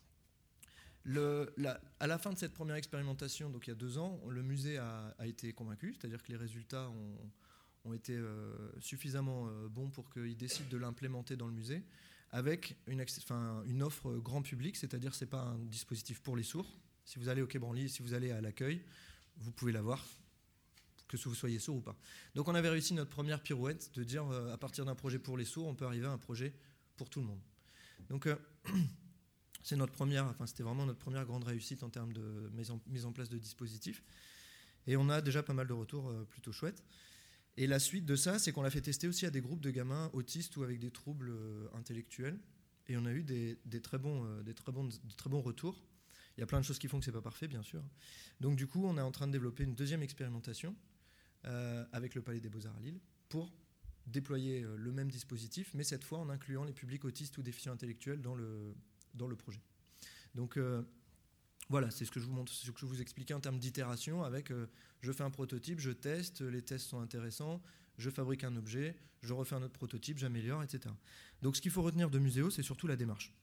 Le, la, à la fin de cette première expérimentation, donc il y a deux ans, le musée a, a été convaincu, c'est-à-dire que les résultats ont, ont été euh, suffisamment euh, bons pour qu'ils décident de l'implémenter dans le musée, avec une, enfin, une offre grand public, c'est-à-dire que ce n'est pas un dispositif pour les sourds. Si vous allez au Quai Branly, si vous allez à l'accueil, vous pouvez l'avoir, que vous soyez sourd ou pas. Donc on avait réussi notre première pirouette de dire euh, à partir d'un projet pour les sourds, on peut arriver à un projet pour tout le monde. Donc euh, c'est notre première, enfin c'était vraiment notre première grande réussite en termes de mise en, mise en place de dispositifs. Et on a déjà pas mal de retours euh, plutôt chouettes. Et la suite de ça, c'est qu'on l'a fait tester aussi à des groupes de gamins autistes ou avec des troubles euh, intellectuels. Et on a eu des, des, très, bons, euh, des très, bons, des très bons retours. Il y a plein de choses qui font que ce n'est pas parfait, bien sûr. Donc du coup, on est en train de développer une deuxième expérimentation euh, avec le Palais des Beaux-Arts à Lille pour déployer euh, le même dispositif, mais cette fois en incluant les publics autistes ou déficients intellectuels dans le, dans le projet. Donc euh, voilà, c'est ce que je vous montre, c'est ce que je vous expliquais en termes d'itération avec euh, je fais un prototype, je teste, les tests sont intéressants, je fabrique un objet, je refais un autre prototype, j'améliore, et cetera. Donc ce qu'il faut retenir de Muséo, c'est surtout la démarche.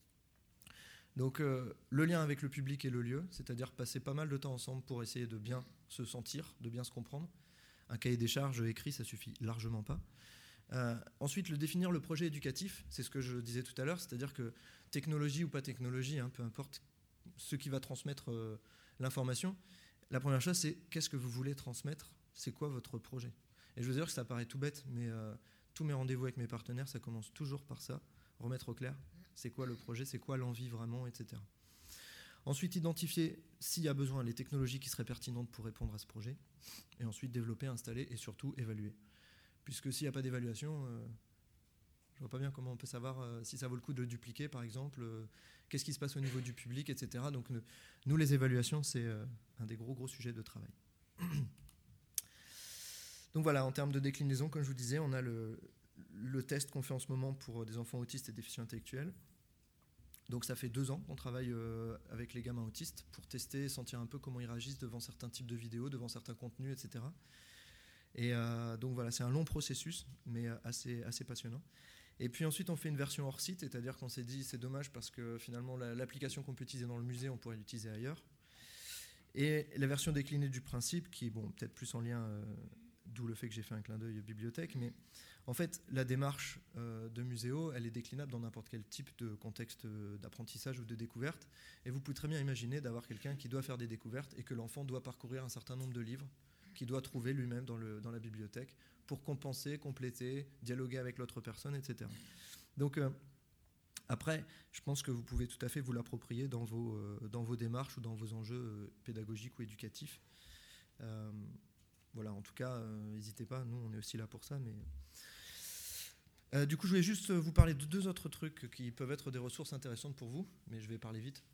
Donc euh, le lien avec le public et le lieu, c'est-à-dire passer pas mal de temps ensemble pour essayer de bien se sentir, de bien se comprendre. Un cahier des charges écrit, ça suffit largement pas. Euh, ensuite, le définir le projet éducatif, c'est ce que je disais tout à l'heure, c'est-à-dire que technologie ou pas technologie, hein, peu importe ce qui va transmettre euh, l'information, la première chose c'est qu'est-ce que vous voulez transmettre c'est quoi votre projet? Et je veux dire que ça paraît tout bête, mais euh, tous mes rendez-vous avec mes partenaires, ça commence toujours par ça, remettre au clair, c'est quoi le projet, c'est quoi l'envie vraiment, et cetera. Ensuite, identifier s'il y a besoin les technologies qui seraient pertinentes pour répondre à ce projet, et ensuite développer, installer et surtout évaluer. Puisque s'il n'y a pas d'évaluation, euh, je ne vois pas bien comment on peut savoir euh, si ça vaut le coup de le dupliquer, par exemple, euh, qu'est-ce qui se passe au niveau du public, et cetera. Donc nous, nous les évaluations, c'est euh, un des gros gros sujets de travail. Donc voilà, en termes de déclinaison, comme je vous disais, on a le, le test qu'on fait en ce moment pour des enfants autistes et déficients intellectuels. Donc ça fait deux ans qu'on travaille euh, avec les gamins autistes pour tester, sentir un peu comment ils réagissent devant certains types de vidéos, devant certains contenus, et cetera. Et euh, donc voilà, c'est un long processus, mais assez, assez passionnant. Et puis ensuite, on fait une version hors site, c'est-à-dire qu'on s'est dit c'est dommage parce que finalement la, l'application qu'on peut utiliser dans le musée, on pourrait l'utiliser ailleurs. Et la version déclinée du principe, qui est bon, peut-être plus en lien, euh, d'où le fait que j'ai fait un clin d'œil bibliothèque, mais en fait, la démarche euh, de Muséo, elle est déclinable dans n'importe quel type de contexte d'apprentissage ou de découverte. Et vous pouvez très bien imaginer d'avoir quelqu'un qui doit faire des découvertes et que l'enfant doit parcourir un certain nombre de livres qu'il doit trouver lui-même dans, le, dans la bibliothèque pour compenser, compléter, dialoguer avec l'autre personne, et cetera. Donc euh, après, je pense que vous pouvez tout à fait vous l'approprier dans vos, euh, dans vos démarches ou dans vos enjeux euh, pédagogiques ou éducatifs. Euh, voilà, en tout cas, euh, n'hésitez pas, nous on est aussi là pour ça. Mais euh, du coup, je voulais juste vous parler de deux autres trucs qui peuvent être des ressources intéressantes pour vous, mais je vais parler vite.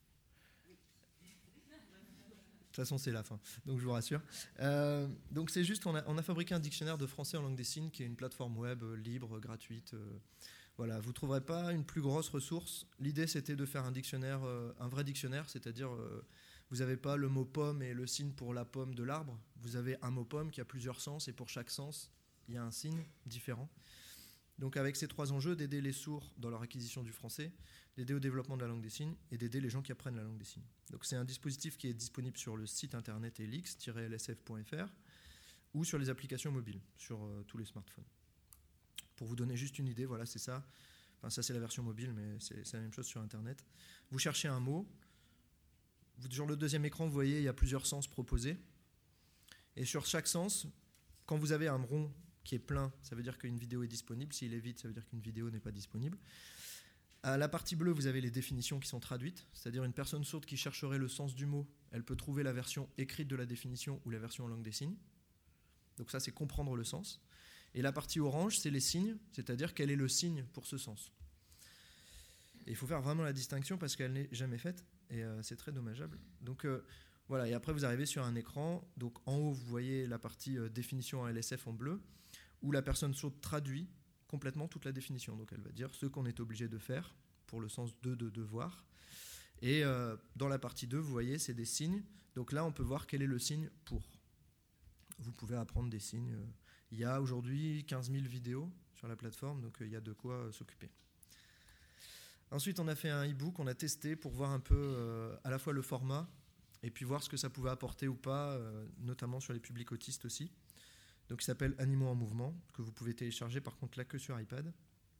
De toute façon, c'est la fin, donc je vous rassure. Euh, donc c'est juste, on a, on a fabriqué un dictionnaire de français en langue des signes qui est une plateforme web euh, libre, gratuite. Euh, voilà, vous ne trouverez pas une plus grosse ressource. L'idée, c'était de faire un dictionnaire, euh, un vrai dictionnaire, c'est-à-dire euh, vous n'avez pas le mot pomme et le signe pour la pomme de l'arbre. Vous avez un mot pomme qui a plusieurs sens et pour chaque sens, il y a un signe différent. Donc avec ces trois enjeux, d'aider les sourds dans leur acquisition du français, d'aider au développement de la langue des signes et d'aider les gens qui apprennent la langue des signes. Donc c'est un dispositif qui est disponible sur le site internet elix tiret l s f point f r ou sur les applications mobiles, sur euh, tous les smartphones. Pour vous donner juste une idée, voilà, c'est ça. Enfin, ça c'est la version mobile, mais c'est, c'est la même chose sur internet. Vous cherchez un mot. Vous, sur le deuxième écran, vous voyez, il y a plusieurs sens proposés. Et sur chaque sens, quand vous avez un rond qui est plein, ça veut dire qu'une vidéo est disponible. S'il est vide, ça veut dire qu'une vidéo n'est pas disponible. À la partie bleue, vous avez les définitions qui sont traduites, c'est-à-dire une personne sourde qui chercherait le sens du mot, elle peut trouver la version écrite de la définition ou la version en langue des signes. Donc ça, c'est comprendre le sens. Et la partie orange, c'est les signes, c'est-à-dire quel est le signe pour ce sens. Et il faut faire vraiment la distinction parce qu'elle n'est jamais faite et euh, c'est très dommageable. Donc euh, voilà, et après vous arrivez sur un écran, donc en haut vous voyez la partie euh, définition en L S F en bleu, où la personne sourde traduit complètement toute la définition. Donc elle va dire ce qu'on est obligé de faire pour le sens deux de devoir. Et euh, dans la partie deux, vous voyez, c'est des signes. Donc là, on peut voir quel est le signe pour. Vous pouvez apprendre des signes. Il y a aujourd'hui quinze mille vidéos sur la plateforme, donc il y a de quoi euh, s'occuper. Ensuite, on a fait un e-book, on a testé pour voir un peu euh, à la fois le format et puis voir ce que ça pouvait apporter ou pas, euh, notamment sur les publics autistes aussi. Donc il s'appelle Animaux en mouvement, que vous pouvez télécharger par contre là que sur iPad.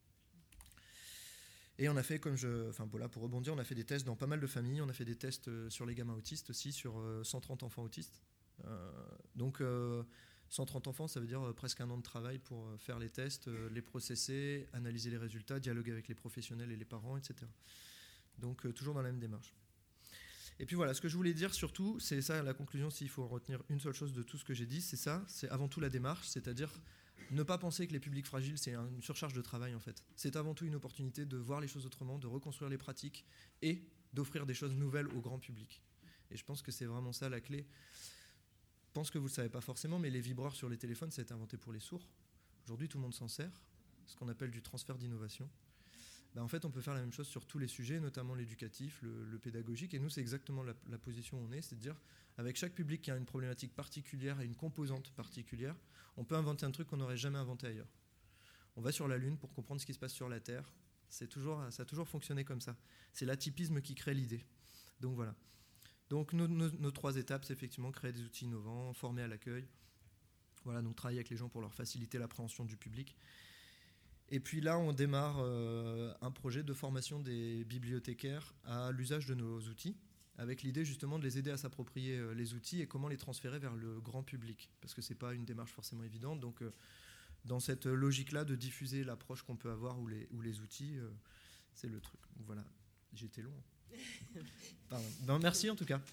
Et on a fait, comme je, enfin voilà, pour rebondir, on a fait des tests dans pas mal de familles. On a fait des tests sur les gamins autistes aussi, sur cent trente enfants autistes. Euh, donc euh, cent trente enfants, ça veut dire presque un an de travail pour faire les tests, les processer, analyser les résultats, dialoguer avec les professionnels et les parents, et cetera. Donc euh, toujours dans la même démarche. Et puis voilà, ce que je voulais dire surtout, c'est ça la conclusion, s'il faut retenir une seule chose de tout ce que j'ai dit, c'est ça, c'est avant tout la démarche, c'est-à-dire ne pas penser que les publics fragiles, c'est une surcharge de travail en fait. C'est avant tout une opportunité de voir les choses autrement, de reconstruire les pratiques et d'offrir des choses nouvelles au grand public. Et je pense que c'est vraiment ça la clé. Je pense que vous ne le savez pas forcément, mais les vibreurs sur les téléphones, ça a été inventé pour les sourds. Aujourd'hui, tout le monde s'en sert, ce qu'on appelle du transfert d'innovation. Ben, en fait, on peut faire la même chose sur tous les sujets, notamment l'éducatif, le, le pédagogique. Et nous, c'est exactement la, la position où on est, c'est de dire, avec chaque public qui a une problématique particulière et une composante particulière, on peut inventer un truc qu'on n'aurait jamais inventé ailleurs. On va sur la Lune pour comprendre ce qui se passe sur la Terre. C'est toujours, ça a toujours fonctionné comme ça. C'est l'atypisme qui crée l'idée. Donc voilà. Donc nos, nos, nos trois étapes, c'est effectivement créer des outils innovants, former à l'accueil. Voilà, donc travailler avec les gens pour leur faciliter l'appréhension du public. Et puis là, on démarre euh, un projet de formation des bibliothécaires à l'usage de nos outils. avec l'idée justement de les aider à s'approprier euh, les outils et comment les transférer vers le grand public, parce que c'est pas une démarche forcément évidente. Donc euh, dans cette logique-là de diffuser l'approche qu'on peut avoir ou les, ou les outils, euh, c'est le truc. Donc, voilà, j'ai été long. Pardon. Ben, merci en tout cas.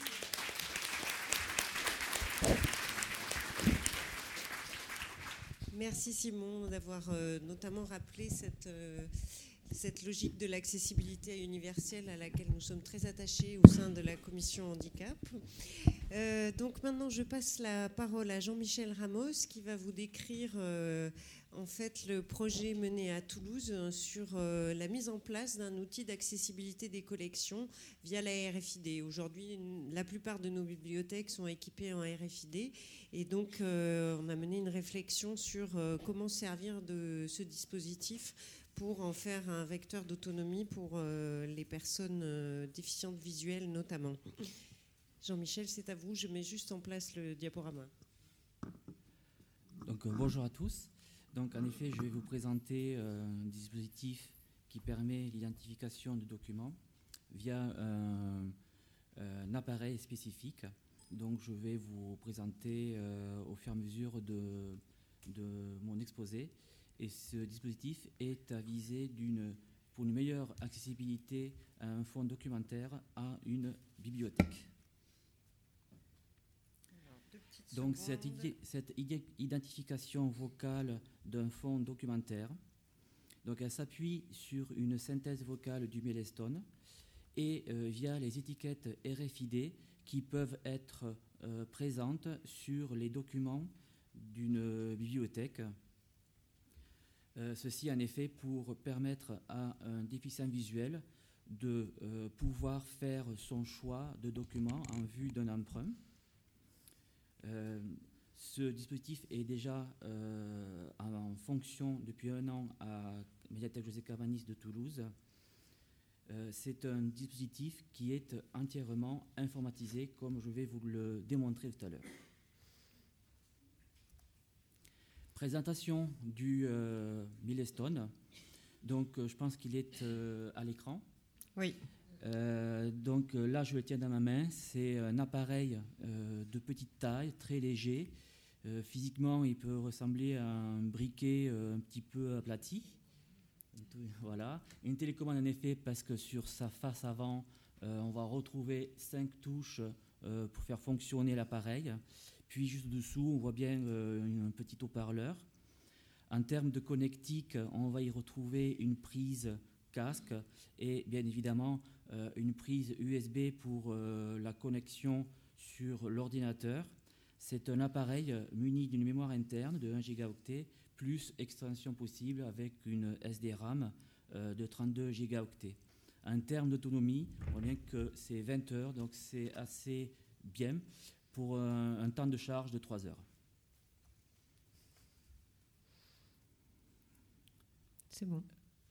Merci Simon d'avoir euh, notamment rappelé cette, euh, cette logique de l'accessibilité universelle à laquelle nous sommes très attachés au sein de la commission handicap. Euh, donc maintenant je passe la parole à Jean-Michel Ramos qui va vous décrire euh, en fait le projet mené à Toulouse euh, sur euh, la mise en place d'un outil d'accessibilité des collections via la R F I D. Aujourd'hui, une, la plupart de nos bibliothèques sont équipées en R F I D et donc euh, on a mené une réflexion sur euh, comment servir de ce dispositif pour en faire un vecteur d'autonomie pour euh, les personnes euh, déficientes visuelles notamment. Jean-Michel, c'est à vous. Je mets juste en place le diaporama. Donc, euh, bonjour à tous. Donc, en effet, je vais vous présenter euh, un dispositif qui permet l'identification de documents via euh, euh, un appareil spécifique. Donc, je vais vous présenter euh, au fur et à mesure de, de mon exposé. Et ce dispositif est à viser d'une, pour une meilleure accessibilité à un fonds documentaire à une bibliothèque. Donc cette, idée, cette idée, identification vocale d'un fond documentaire, donc elle s'appuie sur une synthèse vocale du Mélestone et euh, via les étiquettes R F I D qui peuvent être euh, présentes sur les documents d'une bibliothèque. Euh, ceci en effet pour permettre à un déficient visuel de euh, pouvoir faire son choix de document en vue d'un emprunt. Euh, ce dispositif est déjà euh, en fonction depuis un an à Médiathèque José Cabanis de Toulouse. Euh, c'est un dispositif qui est entièrement informatisé, comme je vais vous le démontrer tout à l'heure. Présentation du euh, Mélestone. Donc, euh, je pense qu'il est euh, à l'écran. Oui. Euh, donc euh, là, je le tiens dans ma main. C'est un appareil euh, de petite taille, très léger. Euh, physiquement, il peut ressembler à un briquet euh, un petit peu aplati. Voilà. Une télécommande en effet, parce que sur sa face avant, euh, on va retrouver cinq touches euh, pour faire fonctionner l'appareil. Puis juste dessous, on voit bien euh, un petit haut-parleur. En termes de connectique, on va y retrouver une prise casque et bien évidemment euh, une prise U S B pour euh, la connexion sur l'ordinateur. C'est un appareil muni d'une mémoire interne de un gigaoctet plus extension possible avec une S D RAM euh, de trente-deux gigaoctets. En termes d'autonomie, on voit bien que c'est vingt heures, donc c'est assez bien pour un, un temps de charge de trois heures. C'est bon.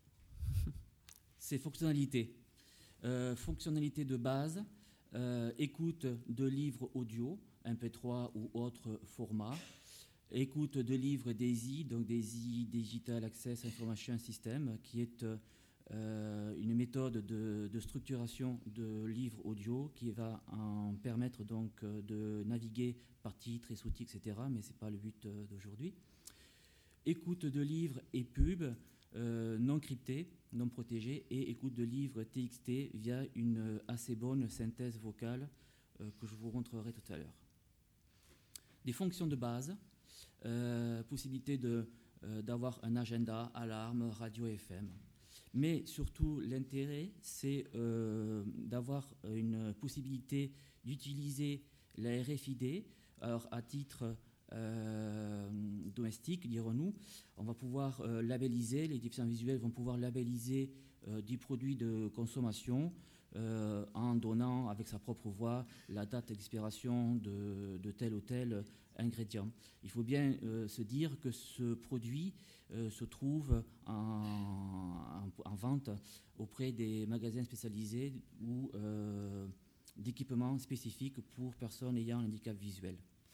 Ces fonctionnalités. Euh, fonctionnalités de base, euh, écoute de livres audio, M P trois ou autre format, écoute de livres D A I S I, donc D A I S I Digital Access Information System, qui est euh, une méthode de, de structuration de livres audio qui va en permettre donc de naviguer par titre et sous-titre, et cetera, mais ce n'est pas le but d'aujourd'hui. Écoute de livres et pubs, Euh, non crypté, non protégé, et écoute de livres T X T via une euh, assez bonne synthèse vocale euh, que je vous montrerai tout à l'heure. Des fonctions de base, euh, possibilité de, euh, d'avoir un agenda, alarme, radio F M. Mais surtout, l'intérêt, c'est euh, d'avoir une possibilité d'utiliser la R F I D, alors à titre Euh, domestique, dirons-nous. On va pouvoir euh, labelliser, les déficients visuels vont pouvoir labelliser euh, des produits de consommation euh, en donnant avec sa propre voix la date d'expiration de, de tel ou tel ingrédient. Il faut bien euh, se dire que ce produit euh, se trouve en, en, en vente auprès des magasins spécialisés ou euh, d'équipements spécifiques pour personnes ayant un handicap visuel.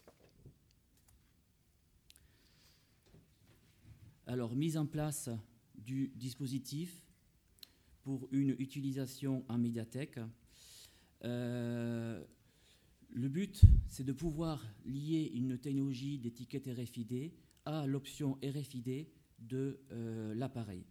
Alors, mise en place du dispositif pour une utilisation en médiathèque. Euh, le but, c'est de pouvoir lier une technologie d'étiquette R F I D à l'option R F I D de euh, l'appareil.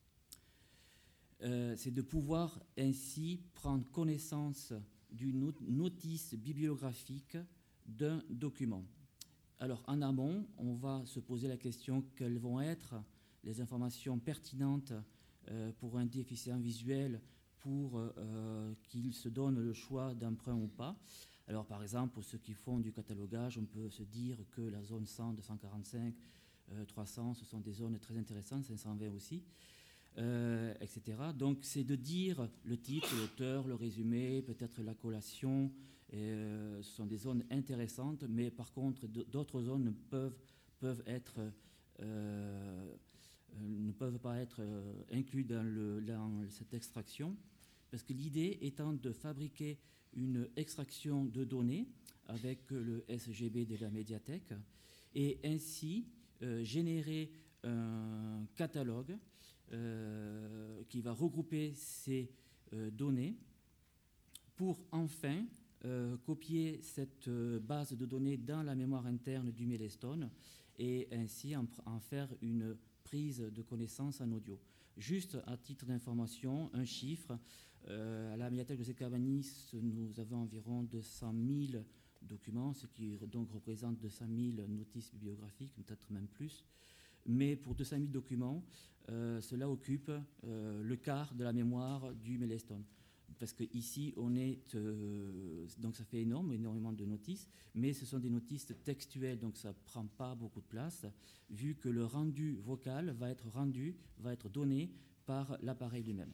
Euh, c'est de pouvoir ainsi prendre connaissance d'une notice bibliographique d'un document. Alors, en amont, on va se poser la question quelles vont être les informations pertinentes euh, pour un déficient visuel pour euh, qu'il se donne le choix d'emprunt ou pas. Alors, par exemple, pour ceux qui font du catalogage, on peut se dire que la zone cent, deux cent quarante-cinq, euh, trois cents, ce sont des zones très intéressantes, cinq cent vingt aussi, euh, et cetera. Donc, c'est de dire le titre, l'auteur, le résumé, peut-être la collation. Et, euh, ce sont des zones intéressantes, mais par contre, d'autres zones peuvent, peuvent être, euh, ne peuvent pas être euh, incluses dans, le, dans cette extraction, parce que l'idée étant de fabriquer une extraction de données avec le S G B de la médiathèque et ainsi euh, générer un catalogue euh, qui va regrouper ces euh, données pour enfin Euh, copier cette euh, base de données dans la mémoire interne du Milestone et ainsi en, en faire une prise de connaissance en audio. Juste à titre d'information, un chiffre, euh, à la médiathèque de Cabanis, nous avons environ deux cent mille documents, ce qui donc représente deux cent mille notices bibliographiques, peut-être même plus. Mais pour deux cent mille documents, euh, cela occupe euh, le quart de la mémoire du Milestone. Parce qu'ici, on est, euh, donc ça fait énorme, énormément de notices, mais ce sont des notices textuelles, donc ça ne prend pas beaucoup de place, vu que le rendu vocal va être rendu, va être donné par l'appareil lui-même.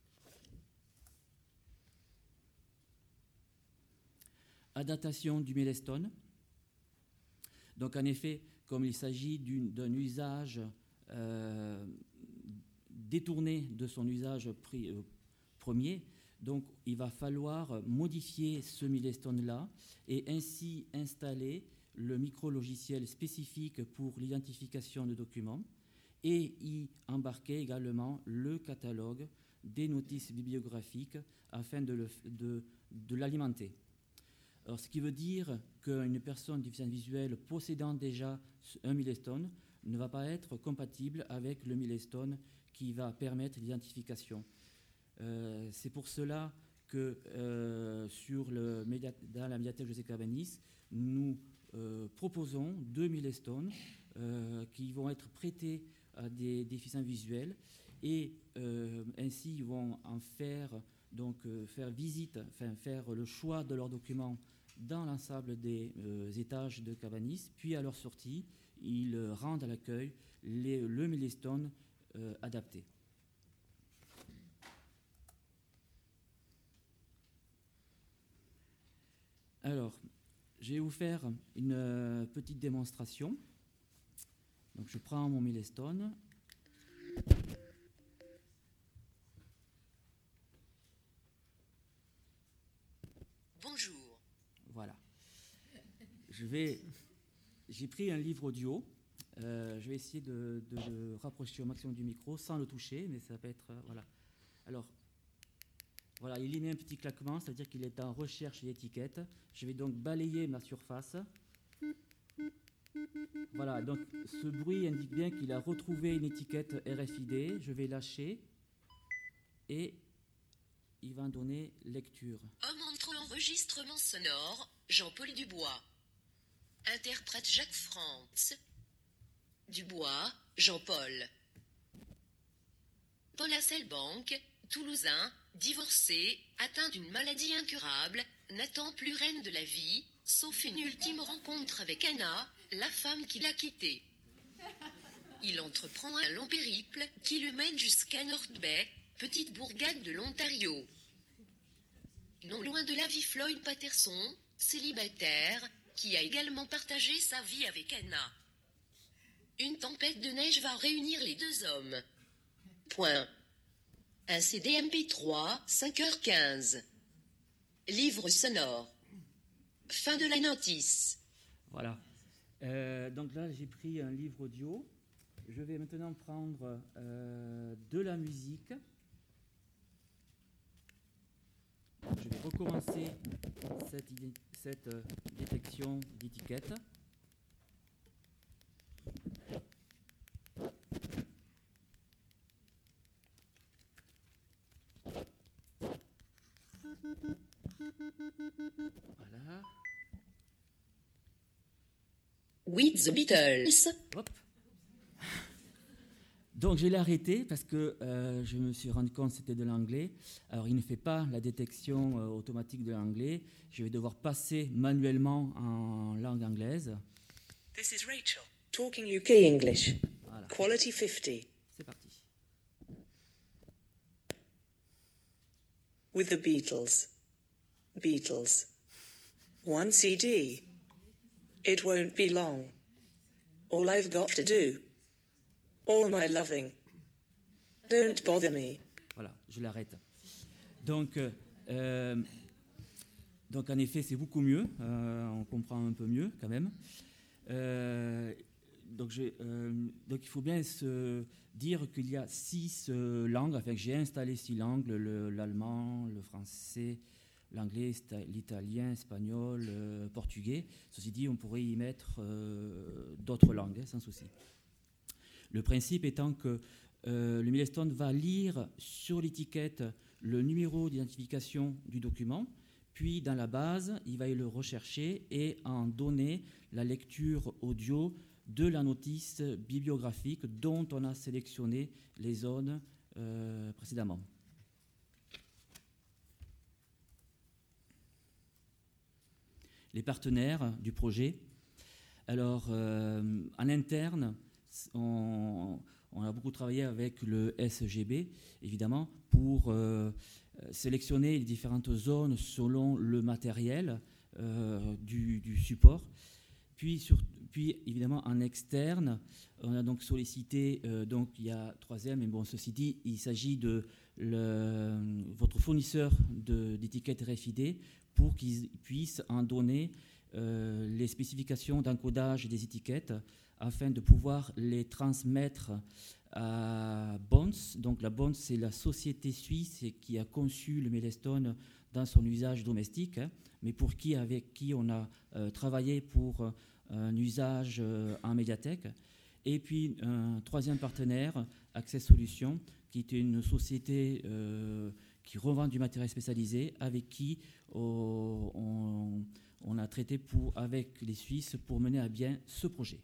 Adaptation du Milestone. Donc en effet, comme il s'agit d'un usage euh, détourné de son usage pri, euh, premier, donc, il va falloir modifier ce Milestone-là et ainsi installer le micro-logiciel spécifique pour l'identification de documents et y embarquer également le catalogue des notices bibliographiques afin de, le, de, de l'alimenter. Alors, ce qui veut dire qu'une personne déficiente visuelle possédant déjà un Milestone ne va pas être compatible avec le Milestone qui va permettre l'identification. Euh, c'est pour cela que euh, sur le, dans la médiathèque José Cabanis, nous euh, proposons deux Milestones euh, qui vont être prêtés à des déficients visuels et euh, ainsi ils vont en faire, donc, euh, faire visite, enfin faire le choix de leurs documents dans l'ensemble des euh, étages de Cabanis, puis à leur sortie, ils rendent à l'accueil le Milestone euh, adapté. Alors, je vais vous faire une euh, petite démonstration. Donc, je prends mon Milestone. Bonjour. Voilà. Je vais, j'ai pris un livre audio. Euh, je vais essayer de, de le rapprocher au maximum du micro sans le toucher, mais ça peut être... Euh, voilà. Alors, voilà, il émet un petit claquement, c'est-à-dire qu'il est en recherche d'étiquette. Je vais donc balayer ma surface. Voilà, donc ce bruit indique bien qu'il a retrouvé une étiquette R F I D. Je vais lâcher et il va en donner lecture. Homme entre enregistrement sonore, Jean-Paul Dubois. Interprète Jacques Frantz. Dubois, Jean-Paul. Paul Hasselbank, Toulousain, divorcé, atteint d'une maladie incurable, n'attend plus reine de la vie, sauf une ultime rencontre avec Anna, la femme qui l'a quitté. Il entreprend un long périple qui le mène jusqu'à North Bay, petite bourgade de l'Ontario. Non loin de la vie Floyd Patterson, célibataire, qui a également partagé sa vie avec Anna. Une tempête de neige va réunir les deux hommes. Point. Un C D M P trois, cinq heures quinze. Livre sonore. Fin de la notice. Voilà. Euh, donc là, j'ai pris un livre audio. Je vais maintenant prendre euh, de la musique. Je vais recommencer cette, idée- cette euh, détection d'étiquette. Voilà. With the Beatles. Hop. Donc je l'ai arrêté parce que euh, je me suis rendu compte que c'était de l'anglais. Alors il ne fait pas la détection euh, automatique de l'anglais. Je vais devoir passer manuellement en langue anglaise. This is Rachel, talking U K English. Voilà, Quality fifty. c'est parti. With the Beatles. Beatles. One C D. It won't be long. All I've got to do. All my loving. Don't bother me. Voilà, je l'arrête. Donc, euh, euh, donc en effet, c'est beaucoup mieux. Euh, on comprend un peu mieux quand même. Euh, donc, j'ai, euh, donc il faut bien se dire qu'il y a six euh, langues. Enfin, j'ai installé six langues, le, l'allemand, le français, l'anglais, l'italien, l'espagnol, le portugais. Ceci dit, on pourrait y mettre euh, d'autres langues, hein, sans souci. Le principe étant que euh, le Milestone va lire sur l'étiquette le numéro d'identification du document, puis dans la base, il va le rechercher et en donner la lecture audio de la notice bibliographique dont on a sélectionné les zones euh, précédemment. Les partenaires du projet. Alors, euh, en interne, on, on a beaucoup travaillé avec le S G B, évidemment, pour euh, sélectionner les différentes zones selon le matériel euh, du, du support. Puis, sur, puis, évidemment, en externe, on a donc sollicité, euh, donc il y a troisième, mais bon, ceci dit, il s'agit de le, votre fournisseur de, d'étiquettes R F I D pour qu'ils puissent en donner euh, les spécifications d'encodage des étiquettes afin de pouvoir les transmettre à Bonds. Donc la Bonds, c'est la société suisse qui a conçu le Milestone dans son usage domestique, hein, mais pour qui, avec qui on a euh, travaillé pour euh, un usage euh, en médiathèque. Et puis un troisième partenaire, Access Solutions, qui est une société euh, qui revend du matériel spécialisé, avec qui oh, on, on a traité pour, avec les Suisses pour mener à bien ce projet.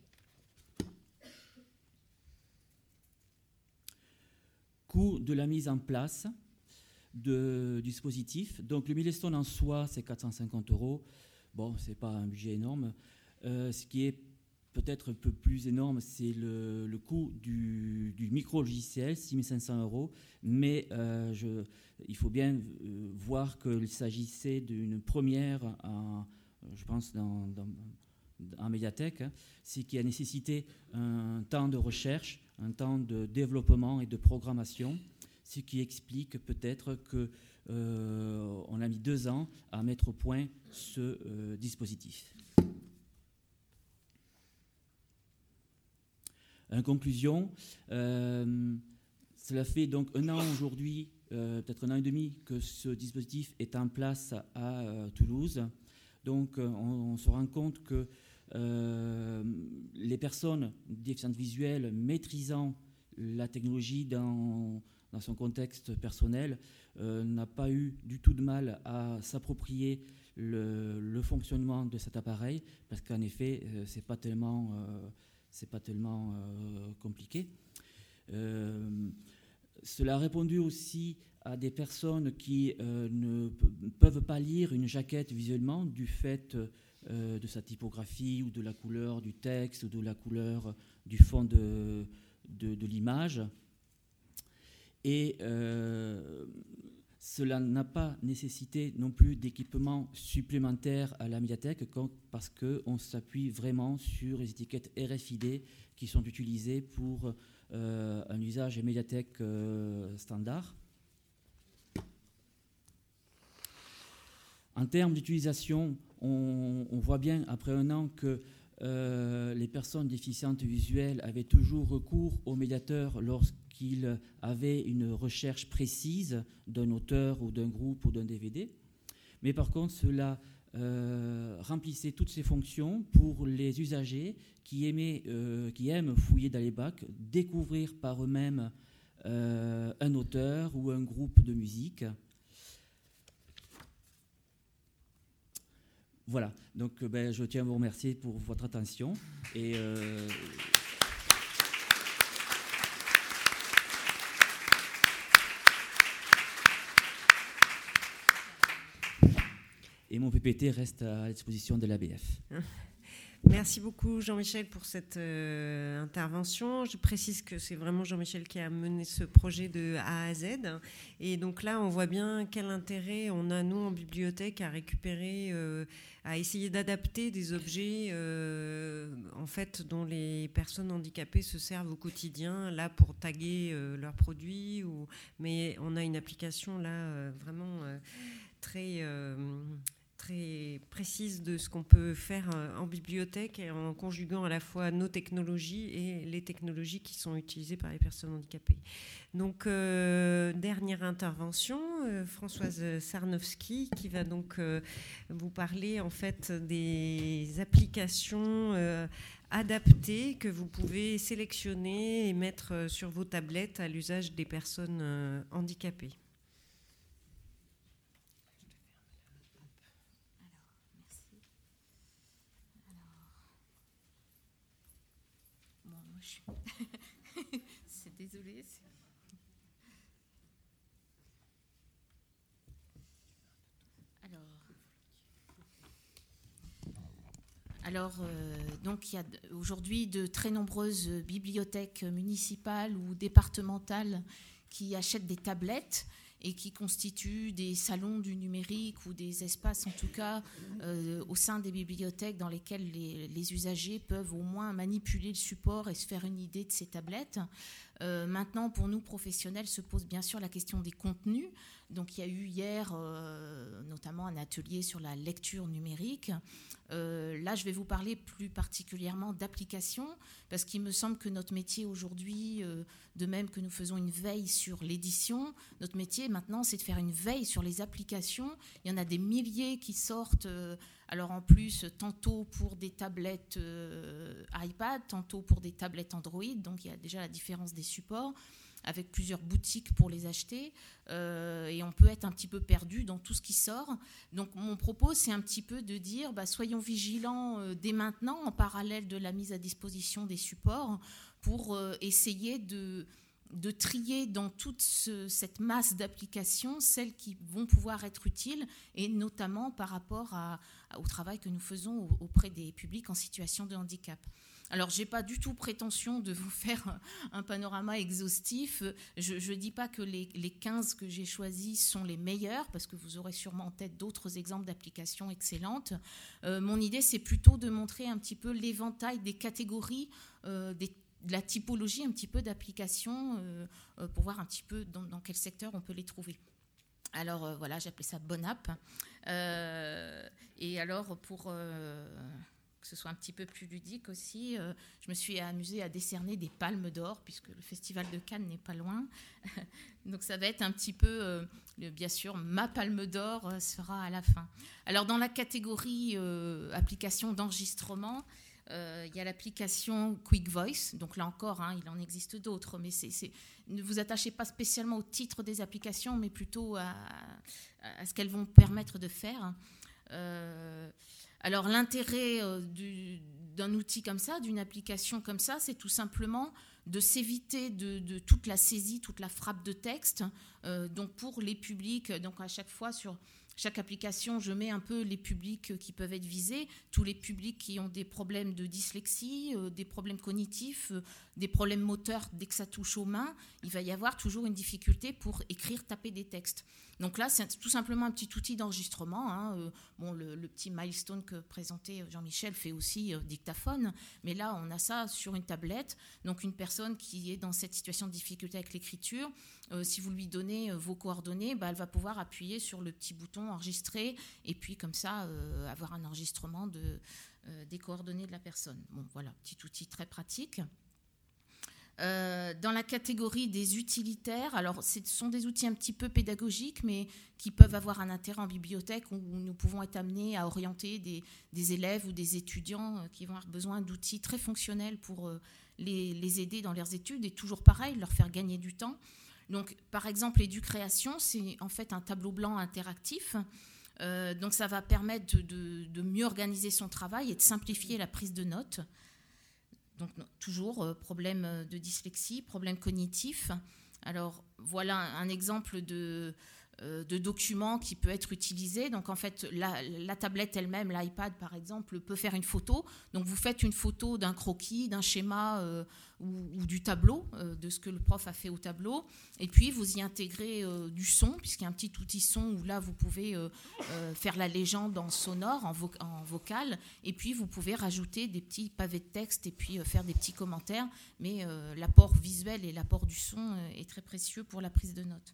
Coût de la mise en place de, du dispositif. Donc le Milestone en soi, c'est quatre cent cinquante euros. Bon, ce n'est pas un budget énorme. Euh, ce qui est peut-être un peu plus énorme, c'est le, le coût du, du micro-logiciel, six mille cinq cents euros. Mais euh, je, il faut bien euh, voir qu'il s'agissait d'une première, en, je pense, dans, dans, en médiathèque, hein, ce qui a nécessité un temps de recherche, un temps de développement et de programmation, ce qui explique peut-être qu'on euh, a mis deux ans à mettre au point ce euh, dispositif. En conclusion, euh, cela fait donc un an aujourd'hui, euh, peut-être un an et demi, que ce dispositif est en place à euh, Toulouse. Donc, euh, on, on se rend compte que euh, les personnes déficientes visuelles maîtrisant la technologie dans, dans son contexte personnel euh, n'a pas eu du tout de mal à s'approprier le, le fonctionnement de cet appareil, parce qu'en effet, euh, c'est pas tellement euh, c'est pas tellement euh, compliqué. Euh, cela a répondu aussi à des personnes qui euh, ne p- peuvent pas lire une jaquette visuellement du fait euh, de sa typographie ou de la couleur du texte ou de la couleur du fond de, de, de l'image. Et euh, cela n'a pas nécessité non plus d'équipement supplémentaire à la médiathèque parce qu'on s'appuie vraiment sur les étiquettes R F I D qui sont utilisées pour euh, un usage médiathèque euh, standard. En termes d'utilisation, on, on voit bien après un an que euh, les personnes déficientes visuelles avaient toujours recours au médiateur lorsqu'ils avaient une recherche précise d'un auteur ou d'un groupe ou d'un D V D. mais par contre, cela euh, remplissait toutes ces fonctions pour les usagers qui, aimaient, euh, qui aiment fouiller dans les bacs, découvrir par eux-mêmes euh, un auteur ou un groupe de musique. Voilà, donc ben, je tiens à vous remercier pour votre attention. Et, euh, et mon P P T reste à disposition de l'A B F. Merci beaucoup Jean-Michel pour cette euh, intervention. Je précise que c'est vraiment Jean-Michel qui a mené ce projet de A à Z. Et donc là, on voit bien quel intérêt on a, nous, en bibliothèque, à récupérer, euh, à essayer d'adapter des objets euh, en fait, dont les personnes handicapées se servent au quotidien, là, pour taguer euh, leurs produits. Ou... Mais on a une application, là, euh, vraiment euh, très... Euh, très précise de ce qu'on peut faire en bibliothèque en conjuguant à la fois nos technologies et les technologies qui sont utilisées par les personnes handicapées. Donc, euh, dernière intervention, euh, Françoise Sarnowski, qui va donc euh, vous parler en fait des applications euh, adaptées que vous pouvez sélectionner et mettre sur vos tablettes à l'usage des personnes euh, handicapées. C'est désolé. Alors, alors euh, donc il y a aujourd'hui de très nombreuses bibliothèques municipales ou départementales qui achètent des tablettes et qui constituent des salons du numérique ou des espaces, en tout cas, euh, au sein des bibliothèques dans lesquels les, les usagers peuvent au moins manipuler le support et se faire une idée de ces tablettes. Euh, maintenant, pour nous, professionnels, se pose bien sûr la question des contenus. Donc, il y a eu hier, euh, notamment, un atelier sur la lecture numérique. Euh, là, je vais vous parler plus particulièrement d'applications, parce qu'il me semble que notre métier aujourd'hui, euh, de même que nous faisons une veille sur l'édition, notre métier maintenant, c'est de faire une veille sur les applications. Il y en a des milliers qui sortent, euh, alors en plus, tantôt pour des tablettes euh, iPad, tantôt pour des tablettes Android, donc il y a déjà la différence des supports, avec plusieurs boutiques pour les acheter, euh, et on peut être un petit peu perdu dans tout ce qui sort. Donc mon propos, c'est un petit peu de dire, bah, soyons vigilants euh, dès maintenant, en parallèle de la mise à disposition des supports, pour euh, essayer de, de trier dans toute ce, cette masse d'applications celles qui vont pouvoir être utiles, et notamment par rapport à, à, au travail que nous faisons auprès des publics en situation de handicap. Alors, je n'ai pas du tout prétention de vous faire un panorama exhaustif. Je ne dis pas que les, les quinze que j'ai choisis sont les meilleurs, parce que vous aurez sûrement en tête d'autres exemples d'applications excellentes. Euh, mon idée, c'est plutôt de montrer un petit peu l'éventail des catégories, euh, des, de la typologie un petit peu d'applications, euh, euh, pour voir un petit peu dans, dans quel secteur on peut les trouver. Alors, euh, voilà, j'appelais ça Bonne App. Euh, et alors, pour... Euh, que ce soit un petit peu plus ludique aussi. Euh, je me suis amusée à décerner des palmes d'or, puisque le Festival de Cannes n'est pas loin. Donc ça va être un petit peu, euh, le, bien sûr, ma palme d'or euh, sera à la fin. Alors dans la catégorie euh, application d'enregistrement, euh, il y a l'application Quick Voice. Donc là encore, hein, il en existe d'autres, mais c'est, c'est, ne vous attachez pas spécialement au titre des applications, mais plutôt à, à, à ce qu'elles vont permettre de faire. Euh, Alors l'intérêt euh, du, d'un outil comme ça, d'une application comme ça, c'est tout simplement de s'éviter de, de toute la saisie, toute la frappe de texte. Euh, donc pour les publics, donc à chaque fois sur chaque application, je mets un peu les publics qui peuvent être visés, tous les publics qui ont des problèmes de dyslexie, euh, des problèmes cognitifs, euh, des problèmes moteurs dès que ça touche aux mains, il va y avoir toujours une difficulté pour écrire, taper des textes. Donc là, c'est tout simplement un petit outil d'enregistrement. Hein. Euh, bon, le, le petit milestone que présentait Jean-Michel fait aussi euh, dictaphone, mais là, on a ça sur une tablette. Donc une personne qui est dans cette situation de difficulté avec l'écriture, euh, si vous lui donnez euh, vos coordonnées, bah, elle va pouvoir appuyer sur le petit bouton enregistrer et puis comme ça, euh, avoir un enregistrement de, euh, des coordonnées de la personne. Bon, voilà, petit outil très pratique. Euh, dans la catégorie des utilitaires, alors ce sont des outils un petit peu pédagogiques, mais qui peuvent avoir un intérêt en bibliothèque, où nous pouvons être amenés à orienter des, des élèves ou des étudiants qui vont avoir besoin d'outils très fonctionnels pour euh, les, les aider dans leurs études, et toujours pareil, leur faire gagner du temps. Donc, par exemple, Éducréation, c'est en fait un tableau blanc interactif. Euh, donc, ça va permettre de, de, de mieux organiser son travail et de simplifier la prise de notes. Donc, toujours euh, problème de dyslexie, problème cognitif. Alors, voilà un, un exemple de, euh, de document qui peut être utilisé. Donc, en fait, la, la tablette elle-même, l'iPad, par exemple, peut faire une photo. Donc, vous faites une photo d'un croquis, d'un schéma euh, ou, ou du tableau, euh, de ce que le prof a fait au tableau. Et puis, vous y intégrez euh, du son, puisqu'il y a un petit outil son où là, vous pouvez euh, euh, faire la légende en sonore, en, vo- en vocal. Et puis, vous pouvez rajouter des petits pavés de texte et puis euh, faire des petits commentaires. Mais euh, l'apport visuel et l'apport du son euh, est très précieux pour la prise de notes.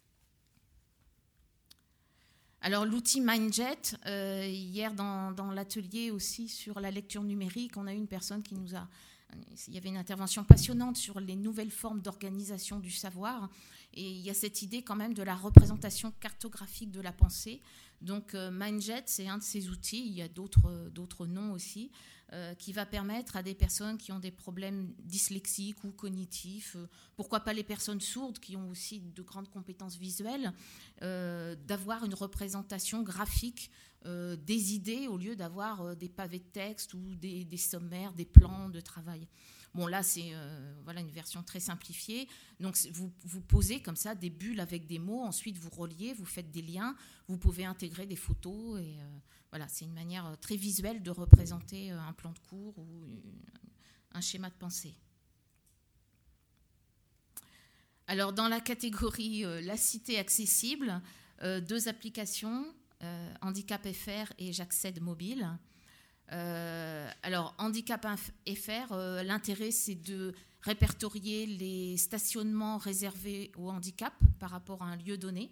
Alors, l'outil Mindjet, euh, hier dans, dans l'atelier aussi sur la lecture numérique, on a eu une personne qui nous a... Il y avait une intervention passionnante sur les nouvelles formes d'organisation du savoir. Et il y a cette idée quand même de la représentation cartographique de la pensée. Donc, euh, Mindjet, c'est un de ces outils. Il y a d'autres, d'autres noms aussi, euh, qui va permettre à des personnes qui ont des problèmes dyslexiques ou cognitifs, euh, pourquoi pas les personnes sourdes qui ont aussi de grandes compétences visuelles, euh, d'avoir une représentation graphique euh, des idées au lieu d'avoir euh, des pavés de texte ou des, des sommaires, des plans de travail. Bon, là, c'est euh, voilà, une version très simplifiée. Donc, vous, vous posez comme ça des bulles avec des mots. Ensuite, vous reliez, vous faites des liens. Vous pouvez intégrer des photos. Et euh, voilà, c'est une manière très visuelle de représenter un plan de cours ou un schéma de pensée. Alors, dans la catégorie euh, La Cité accessible, euh, deux applications, euh, Handicap F R et J'accède mobile. Euh, alors, Handicap F R, euh, l'intérêt, c'est de répertorier les stationnements réservés au handicap par rapport à un lieu donné.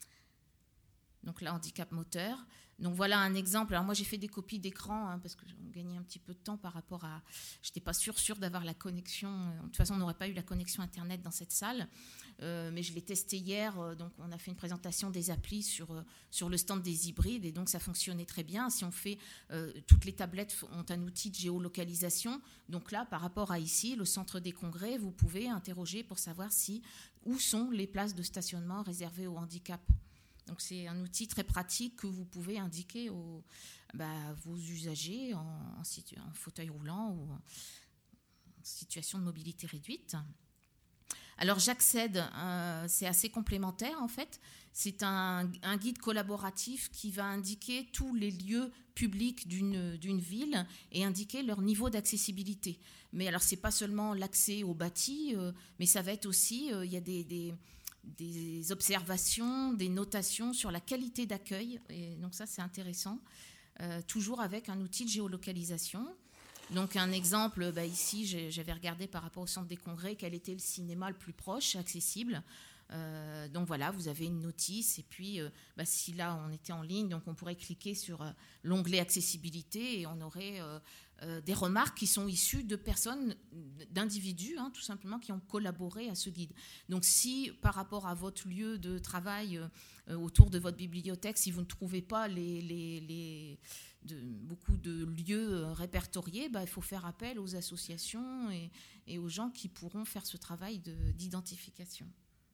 Donc là, handicap moteur. Donc voilà un exemple. Alors moi, j'ai fait des copies d'écran hein, parce que on gagnait un petit peu de temps par rapport à... Je n'étais pas sûre, sûre d'avoir la connexion. De toute façon, on n'aurait pas eu la connexion Internet dans cette salle. Euh, mais je l'ai testé hier. Euh, donc on a fait une présentation des applis sur, euh, sur le stand des hybrides. Et donc ça fonctionnait très bien. Si on fait... Euh, toutes les tablettes ont un outil de géolocalisation. Donc là, par rapport à ici, le centre des congrès, vous pouvez interroger pour savoir si, où sont les places de stationnement réservées au handicap. Donc c'est un outil très pratique que vous pouvez indiquer aux bah, vos usagers en, en, situ- en fauteuil roulant ou en situation de mobilité réduite. Alors j'accède, euh, c'est assez complémentaire en fait. C'est un, un guide collaboratif qui va indiquer tous les lieux publics d'une, d'une ville et indiquer leur niveau d'accessibilité. Mais alors c'est pas seulement l'accès au bâti, euh, mais ça va être aussi, il euh, y a des... des des observations, des notations sur la qualité d'accueil. Et donc ça, c'est intéressant. Euh, toujours avec un outil de géolocalisation. Donc un exemple, bah ici, j'ai, j'avais regardé par rapport au centre des congrès quel était le cinéma le plus proche, accessible. Euh, donc voilà, vous avez une notice. Et puis, euh, bah, si là, on était en ligne, donc on pourrait cliquer sur euh, l'onglet accessibilité et on aurait... Euh, Euh, des remarques qui sont issues de personnes, d'individus, hein, tout simplement, qui ont collaboré à ce guide. Donc, si par rapport à votre lieu de travail euh, autour de votre bibliothèque, si vous ne trouvez pas les, les, les, de, beaucoup de lieux répertoriés, bah, il faut faire appel aux associations et, et aux gens qui pourront faire ce travail de, d'identification.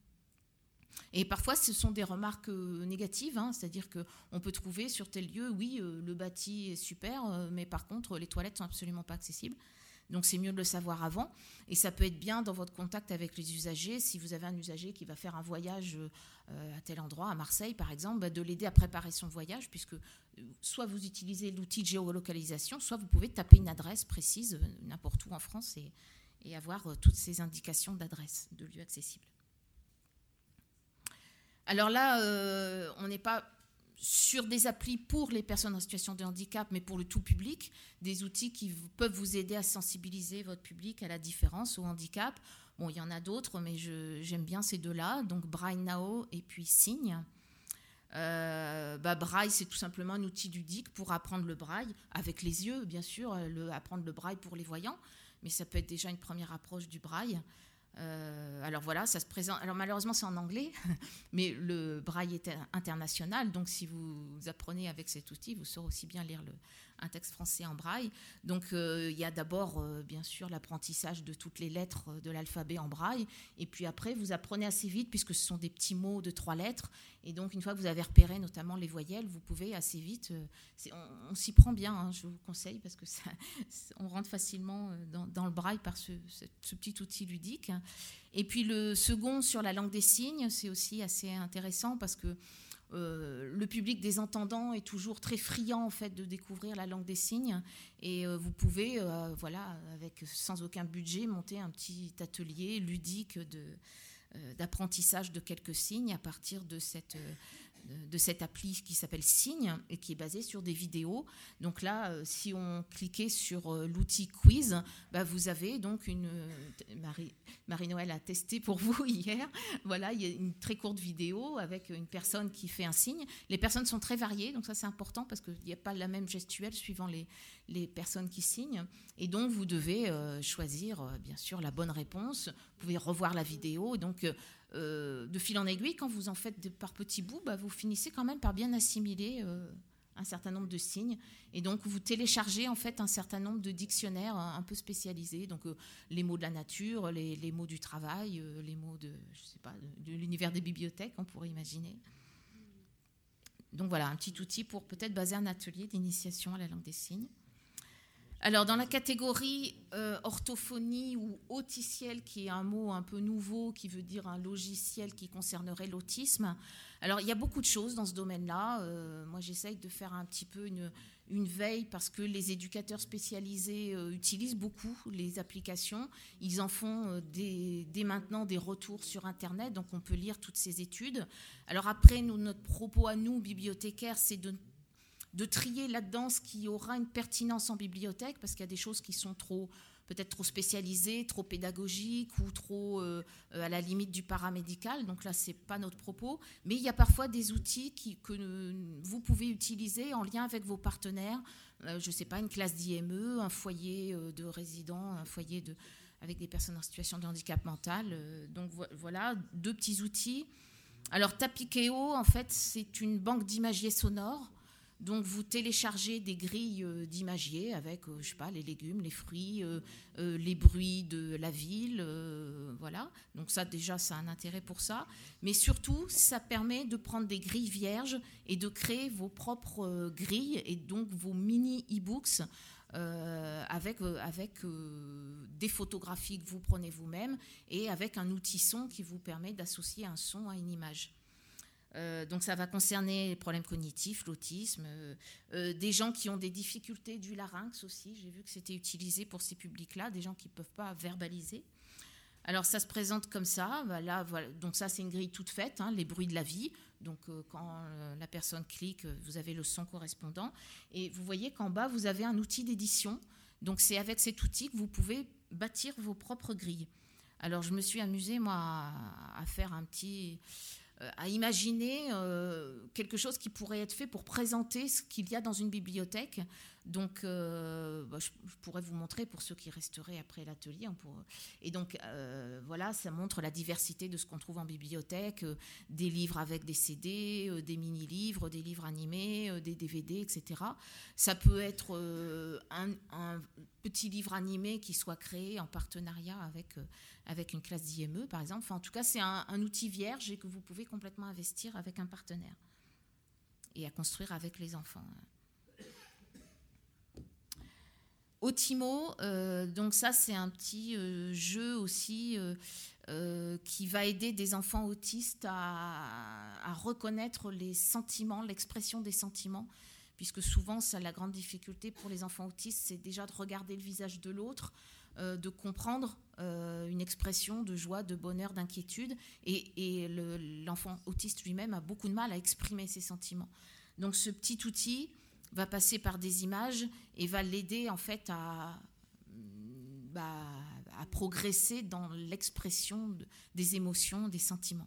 Et parfois, ce sont des remarques euh, négatives, hein, c'est-à-dire qu'on peut trouver sur tel lieu, oui, euh, le bâti est super, euh, mais par contre, les toilettes sont absolument pas accessibles. Donc, c'est mieux de le savoir avant. Et ça peut être bien dans votre contact avec les usagers, si vous avez un usager qui va faire un voyage euh, à tel endroit, à Marseille, par exemple, bah, de l'aider à préparer son voyage, puisque euh, soit vous utilisez l'outil de géolocalisation, soit vous pouvez taper une adresse précise euh, n'importe où en France et, et avoir euh, toutes ces indications d'adresse, de lieux accessibles. Alors là, euh, on n'est pas sur des applis pour les personnes en situation de handicap, mais pour le tout public, des outils qui v- peuvent vous aider à sensibiliser votre public à la différence, au handicap. Bon, il y en a d'autres, mais je, j'aime bien ces deux-là, donc Braille Now et puis Signe. Euh, bah, Braille, c'est tout simplement un outil ludique pour apprendre le braille, avec les yeux, bien sûr, le, apprendre le braille pour les voyants. mais ça peut être déjà une première approche du braille. Euh, alors voilà, ça se présente. Alors malheureusement, c'est en anglais, mais le braille est international. Donc si vous apprenez avec cet outil, vous saurez aussi bien lire le, un texte français en braille. Donc euh, il y a d'abord, euh, bien sûr, l'apprentissage de toutes les lettres de l'alphabet en braille. Et puis après, vous apprenez assez vite, puisque ce sont des petits mots de trois lettres. Et donc une fois que vous avez repéré notamment les voyelles, vous pouvez assez vite. Euh, c'est, on, on s'y prend bien, hein, je vous conseille, parce que ça, on rentre facilement dans, dans le braille par ce, ce, ce petit outil ludique. Et puis le second sur la langue des signes, c'est aussi assez intéressant parce que euh, le public des entendants est toujours très friand en fait de découvrir la langue des signes et euh, vous pouvez, euh, voilà, avec sans aucun budget, monter un petit atelier ludique de, euh, d'apprentissage de quelques signes à partir de cette euh, de cette appli qui s'appelle Signes et qui est basée sur des vidéos. Donc là, euh, si on cliquait sur euh, l'outil quiz, bah, vous avez donc une... Euh, Marie, Marie-Noël a testé pour vous hier. Voilà, il y a une très courte vidéo avec une personne qui fait un signe. Les personnes sont très variées, donc ça c'est important parce qu'il n'y a pas la même gestuelle suivant les, les personnes qui signent. Et donc vous devez euh, choisir, euh, bien sûr, la bonne réponse. Vous pouvez revoir la vidéo. Donc... Euh, Euh, de fil en aiguille, quand vous en faites de, par petits bouts, bah, vous finissez quand même par bien assimiler euh, un certain nombre de signes. Et donc, vous téléchargez en fait un certain nombre de dictionnaires un, un peu spécialisés. Donc, euh, les mots de la nature, les, les mots du travail, euh, les mots de, je sais pas, de, de l'univers des bibliothèques, on pourrait imaginer. Donc voilà, un petit outil pour peut-être baser un atelier d'initiation à la langue des signes. Alors, dans la catégorie euh, orthophonie ou auticiel, qui est un mot un peu nouveau, qui veut dire un logiciel qui concernerait l'autisme, alors il y a beaucoup de choses dans ce domaine-là. Euh, moi, j'essaye de faire un petit peu une, une veille parce que les éducateurs spécialisés euh, utilisent beaucoup les applications. Ils en font euh, dès, dès maintenant des retours sur Internet, donc on peut lire toutes ces études. Alors après, nous, notre propos à nous, bibliothécaires, c'est de de trier là-dedans ce qui aura une pertinence en bibliothèque, parce qu'il y a des choses qui sont trop, peut-être trop spécialisées, trop pédagogiques ou trop euh, à la limite du paramédical. Donc là, ce n'est pas notre propos. Mais il y a parfois des outils qui, que vous pouvez utiliser en lien avec vos partenaires. Euh, je ne sais pas, une classe d'I M E, un foyer de résidents, un foyer de, avec des personnes en situation de handicap mental. Euh, donc voilà, deux petits outils. Alors Tapikeo, en fait, c'est une banque d'imagiers sonores. Donc, vous téléchargez des grilles d'imagier avec, euh, je sais pas, les légumes, les fruits, euh, euh, les bruits de la ville, euh, voilà. Donc ça, déjà, ça a un intérêt pour ça. Mais surtout, ça permet de prendre des grilles vierges et de créer vos propres euh, grilles et donc vos mini e-books euh, avec, euh, avec euh, des photographies que vous prenez vous-même et avec un outil son qui vous permet d'associer un son à une image. Euh, donc ça va concerner les problèmes cognitifs, l'autisme, euh, euh, des gens qui ont des difficultés du larynx aussi. J'ai vu que c'était utilisé pour ces publics-là, des gens qui ne peuvent pas verbaliser. Alors ça se présente comme ça. Bah là, voilà. Donc ça, c'est une grille toute faite, hein, les bruits de la vie. Donc euh, quand euh, la personne clique, vous avez le son correspondant. Et vous voyez qu'en bas, vous avez un outil d'édition. Donc c'est avec cet outil que vous pouvez bâtir vos propres grilles. Alors je me suis amusée, moi, à, à faire un petit... à imaginer euh, quelque chose qui pourrait être fait pour présenter ce qu'il y a dans une bibliothèque. Donc, euh, bah, je, je pourrais vous montrer pour ceux qui resteraient après l'atelier. Pour... Et donc, euh, voilà, ça montre la diversité de ce qu'on trouve en bibliothèque, euh, des livres avec des C D, euh, des mini-livres, des livres animés, euh, des D V D, et cetera. Ça peut être euh, un, un petit livre animé qui soit créé en partenariat avec, euh, avec une classe d'I M E, par exemple. Enfin, en tout cas, c'est un, un outil vierge et que vous pouvez complètement investir avec un partenaire et à construire avec les enfants. Otimo, euh, donc ça c'est un petit euh, jeu aussi euh, euh, qui va aider des enfants autistes à, à reconnaître les sentiments, l'expression des sentiments, puisque souvent ça, la grande difficulté pour les enfants autistes, c'est déjà de regarder le visage de l'autre, euh, de comprendre euh, une expression de joie, de bonheur, d'inquiétude, et, et le, l'enfant autiste lui-même a beaucoup de mal à exprimer ses sentiments. Donc ce petit outil va passer par des images et va l'aider en fait à, bah, à progresser dans l'expression de, des émotions, des sentiments.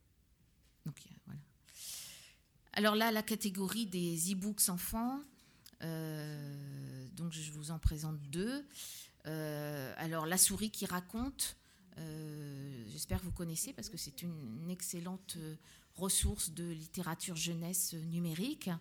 Donc, voilà. Alors là, la catégorie des e-books enfants, Euh, donc je vous en présente deux. Euh, alors La souris qui raconte, euh, j'espère que vous connaissez parce que c'est une, une excellente ressource de littérature jeunesse numérique.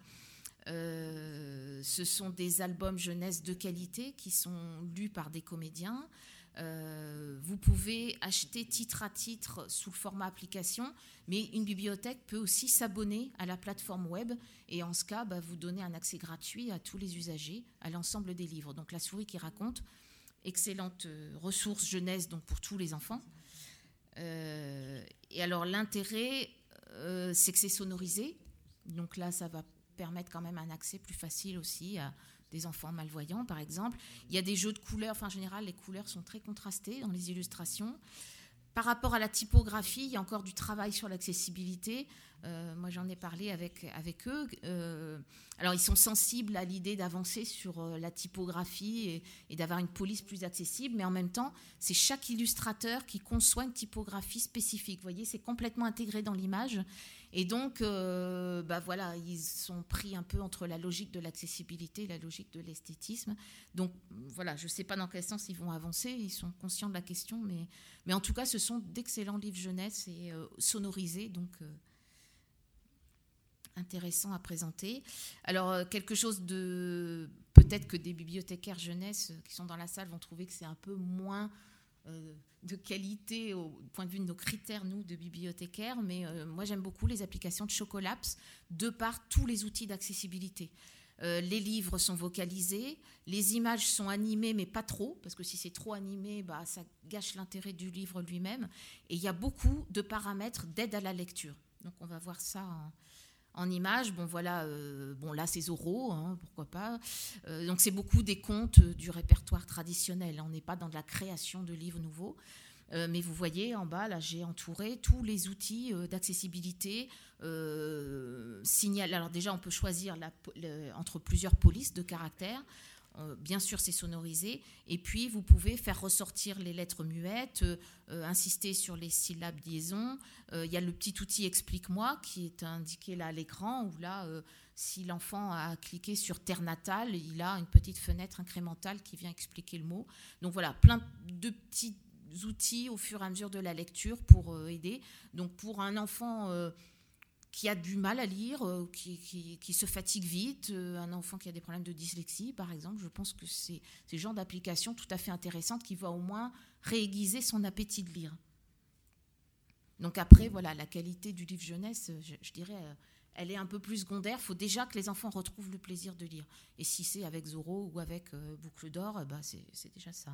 Euh, ce sont des albums jeunesse de qualité qui sont lus par des comédiens. Euh, vous pouvez acheter titre à titre sous le format application, mais une bibliothèque peut aussi s'abonner à la plateforme web et en ce cas, bah, vous donnez un accès gratuit à tous les usagers, à l'ensemble des livres. Donc La souris qui raconte, excellente euh, ressource jeunesse donc pour tous les enfants. Euh, et alors l'intérêt, euh, c'est que c'est sonorisé. Donc là, ça va permettre quand même un accès plus facile aussi à des enfants malvoyants, par exemple. Il y a des jeux de couleurs. Enfin, en général, les couleurs sont très contrastées dans les illustrations. Par rapport à la typographie, il y a encore du travail sur l'accessibilité. Euh, moi, j'en ai parlé avec, avec eux. Euh, alors, ils sont sensibles à l'idée d'avancer sur euh, la typographie et, et d'avoir une police plus accessible, mais en même temps, c'est chaque illustrateur qui conçoit une typographie spécifique. Vous voyez, c'est complètement intégré dans l'image. Et donc, euh, bah voilà, ils sont pris un peu entre la logique de l'accessibilité et la logique de l'esthétisme. Donc, voilà, je ne sais pas dans quel sens ils vont avancer, ils sont conscients de la question, mais, mais en tout cas, ce sont d'excellents livres jeunesse et euh, sonorisés, donc euh, intéressants à présenter. Alors, euh, quelque chose de... Peut-être que des bibliothécaires jeunesse qui sont dans la salle vont trouver que c'est un peu moins... Euh, de qualité au point de vue de nos critères, nous, de bibliothécaires, mais euh, moi j'aime beaucoup les applications de Chocolapse de par tous les outils d'accessibilité. Euh, les livres sont vocalisés, les images sont animées, mais pas trop, parce que si c'est trop animé, bah, ça gâche l'intérêt du livre lui-même, et il y a beaucoup de paramètres d'aide à la lecture. Donc on va voir ça en... En images, bon voilà, euh, bon là c'est Zorro, hein, pourquoi pas. Euh, donc c'est beaucoup des contes du répertoire traditionnel. On n'est pas dans de la création de livres nouveaux, euh, mais vous voyez en bas là j'ai entouré tous les outils euh, d'accessibilité. Euh, signal. Alors déjà on peut choisir la, le, entre plusieurs polices de caractères. Euh, bien sûr, c'est sonorisé. Et puis, vous pouvez faire ressortir les lettres muettes, euh, insister sur les syllabes liaison. Euh, il y a le petit outil « Explique-moi » qui est indiqué là à l'écran, où là, euh, si l'enfant a cliqué sur « Terre natale », il a une petite fenêtre incrémentale qui vient expliquer le mot. Donc voilà, plein de petits outils au fur et à mesure de la lecture pour euh, aider. Donc pour un enfant... Euh, qui a du mal à lire, euh, qui, qui, qui se fatigue vite, euh, un enfant qui a des problèmes de dyslexie, par exemple, je pense que c'est ce genre d'application tout à fait intéressante qui va au moins réaiguiser son appétit de lire. Donc après, voilà, la qualité du livre jeunesse, je, je dirais, euh, elle est un peu plus secondaire. Il faut déjà que les enfants retrouvent le plaisir de lire. Et si c'est avec Zorro ou avec euh, Boucle d'Or, euh, bah, c'est, c'est déjà ça.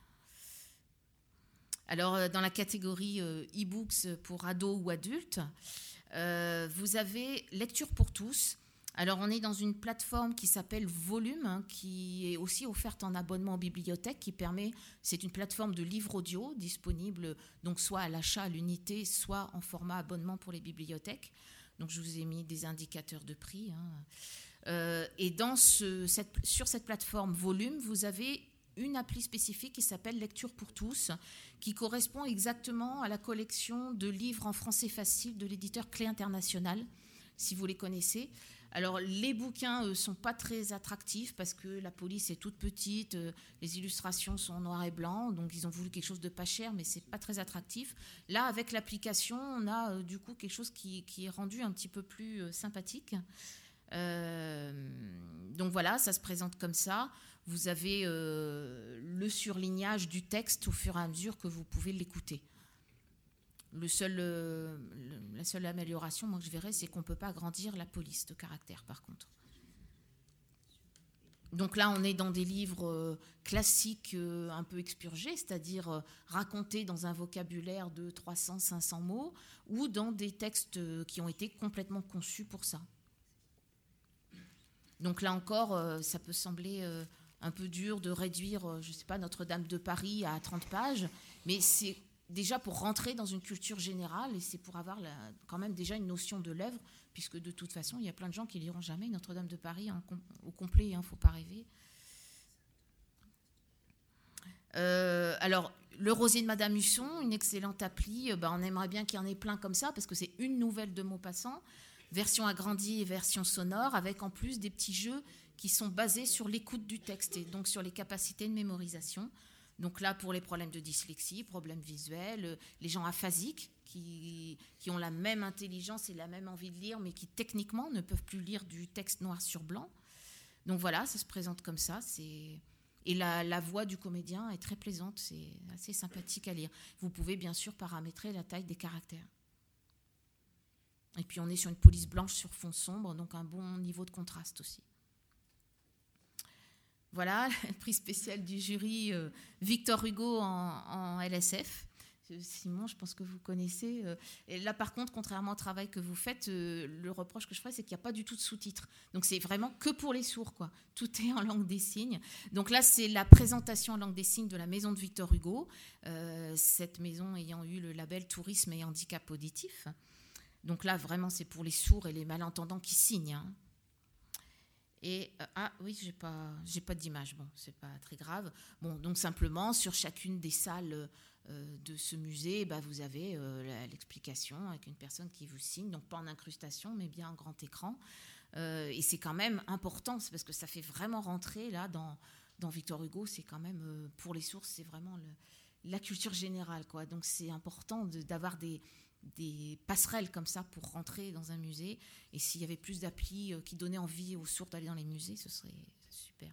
Alors, euh, dans la catégorie euh, e-books pour ados ou adultes, Euh, vous avez Lecture pour tous. Alors, on est dans une plateforme qui s'appelle Volume, hein, qui est aussi offerte en abonnement en bibliothèque, qui permet, c'est une plateforme de livres audio disponible donc soit à l'achat à l'unité, soit en format abonnement pour les bibliothèques. Donc, je vous ai mis des indicateurs de prix. Hein. Euh, et dans ce, cette, sur cette plateforme Volume, vous avez une appli spécifique qui s'appelle Lecture pour tous, qui correspond exactement à la collection de livres en français facile de l'éditeur Clé International, si vous les connaissez. Alors, les bouquins ne sont pas très attractifs parce que la police est toute petite, euh, les illustrations sont en noir et blanc, donc ils ont voulu quelque chose de pas cher, mais ce n'est pas très attractif. Là, avec l'application, on a euh, du coup quelque chose qui, qui est rendu un petit peu plus euh, sympathique. Euh, donc voilà, ça se présente comme ça. Vous avez euh, le surlignage du texte au fur et à mesure que vous pouvez l'écouter. Le seul, euh, le, la seule amélioration, moi, que je verrais, c'est qu'on ne peut pas agrandir la police de caractère, par contre. Donc là, on est dans des livres euh, classiques euh, un peu expurgés, c'est-à-dire euh, racontés dans un vocabulaire de trois cents à cinq cents mots, ou dans des textes euh, qui ont été complètement conçus pour ça. Donc là encore, euh, ça peut sembler... Euh, un peu dur de réduire, je ne sais pas, Notre-Dame de Paris à trente pages, mais c'est déjà pour rentrer dans une culture générale et c'est pour avoir la, quand même déjà une notion de l'œuvre, puisque de toute façon, il y a plein de gens qui ne liront jamais Notre-Dame de Paris en, au complet, il hein, ne faut pas rêver. Euh, alors, Le Rosier de Madame Husson, une excellente appli, ben, on aimerait bien qu'il y en ait plein comme ça, parce que c'est une nouvelle de Maupassant, version agrandie et version sonore, avec en plus des petits jeux qui sont basés sur l'écoute du texte et donc sur les capacités de mémorisation. Donc là, pour les problèmes de dyslexie, problèmes visuels, les gens aphasiques qui, qui ont la même intelligence et la même envie de lire, mais qui techniquement ne peuvent plus lire du texte noir sur blanc. Donc voilà, ça se présente comme ça. C'est... Et la, la voix du comédien est très plaisante, c'est assez sympathique à lire. Vous pouvez bien sûr paramétrer la taille des caractères. Et puis on est sur une police blanche sur fond sombre, donc un bon niveau de contraste aussi. Voilà, le prix spécial du jury, euh, Victor Hugo en, en L S F. Simon, je pense que vous connaissez. Et là, par contre, contrairement au travail que vous faites, euh, le reproche que je ferais, c'est qu'il n'y a pas du tout de sous-titres. Donc, c'est vraiment que pour les sourds, quoi. Tout est en langue des signes. Donc là, c'est la présentation en langue des signes de la maison de Victor Hugo, euh, cette maison ayant eu le label Tourisme et Handicap Auditif. Donc là, vraiment, c'est pour les sourds et les malentendants qui signent, hein. Et, euh, ah oui, j'ai pas, j'ai pas d'image, bon, c'est pas très grave. Bon, donc simplement, sur chacune des salles euh, de ce musée, bah, vous avez euh, l'explication avec une personne qui vous signe, donc pas en incrustation, mais bien en grand écran. Euh, et c'est quand même important, c'est parce que ça fait vraiment rentrer là dans, dans Victor Hugo, c'est quand même, euh, pour les sourds, c'est vraiment le, la culture générale, quoi. Donc c'est important de, d'avoir des des passerelles comme ça pour rentrer dans un musée. Et s'il y avait plus d'applis qui donnaient envie aux sourds d'aller dans les musées, ce serait super.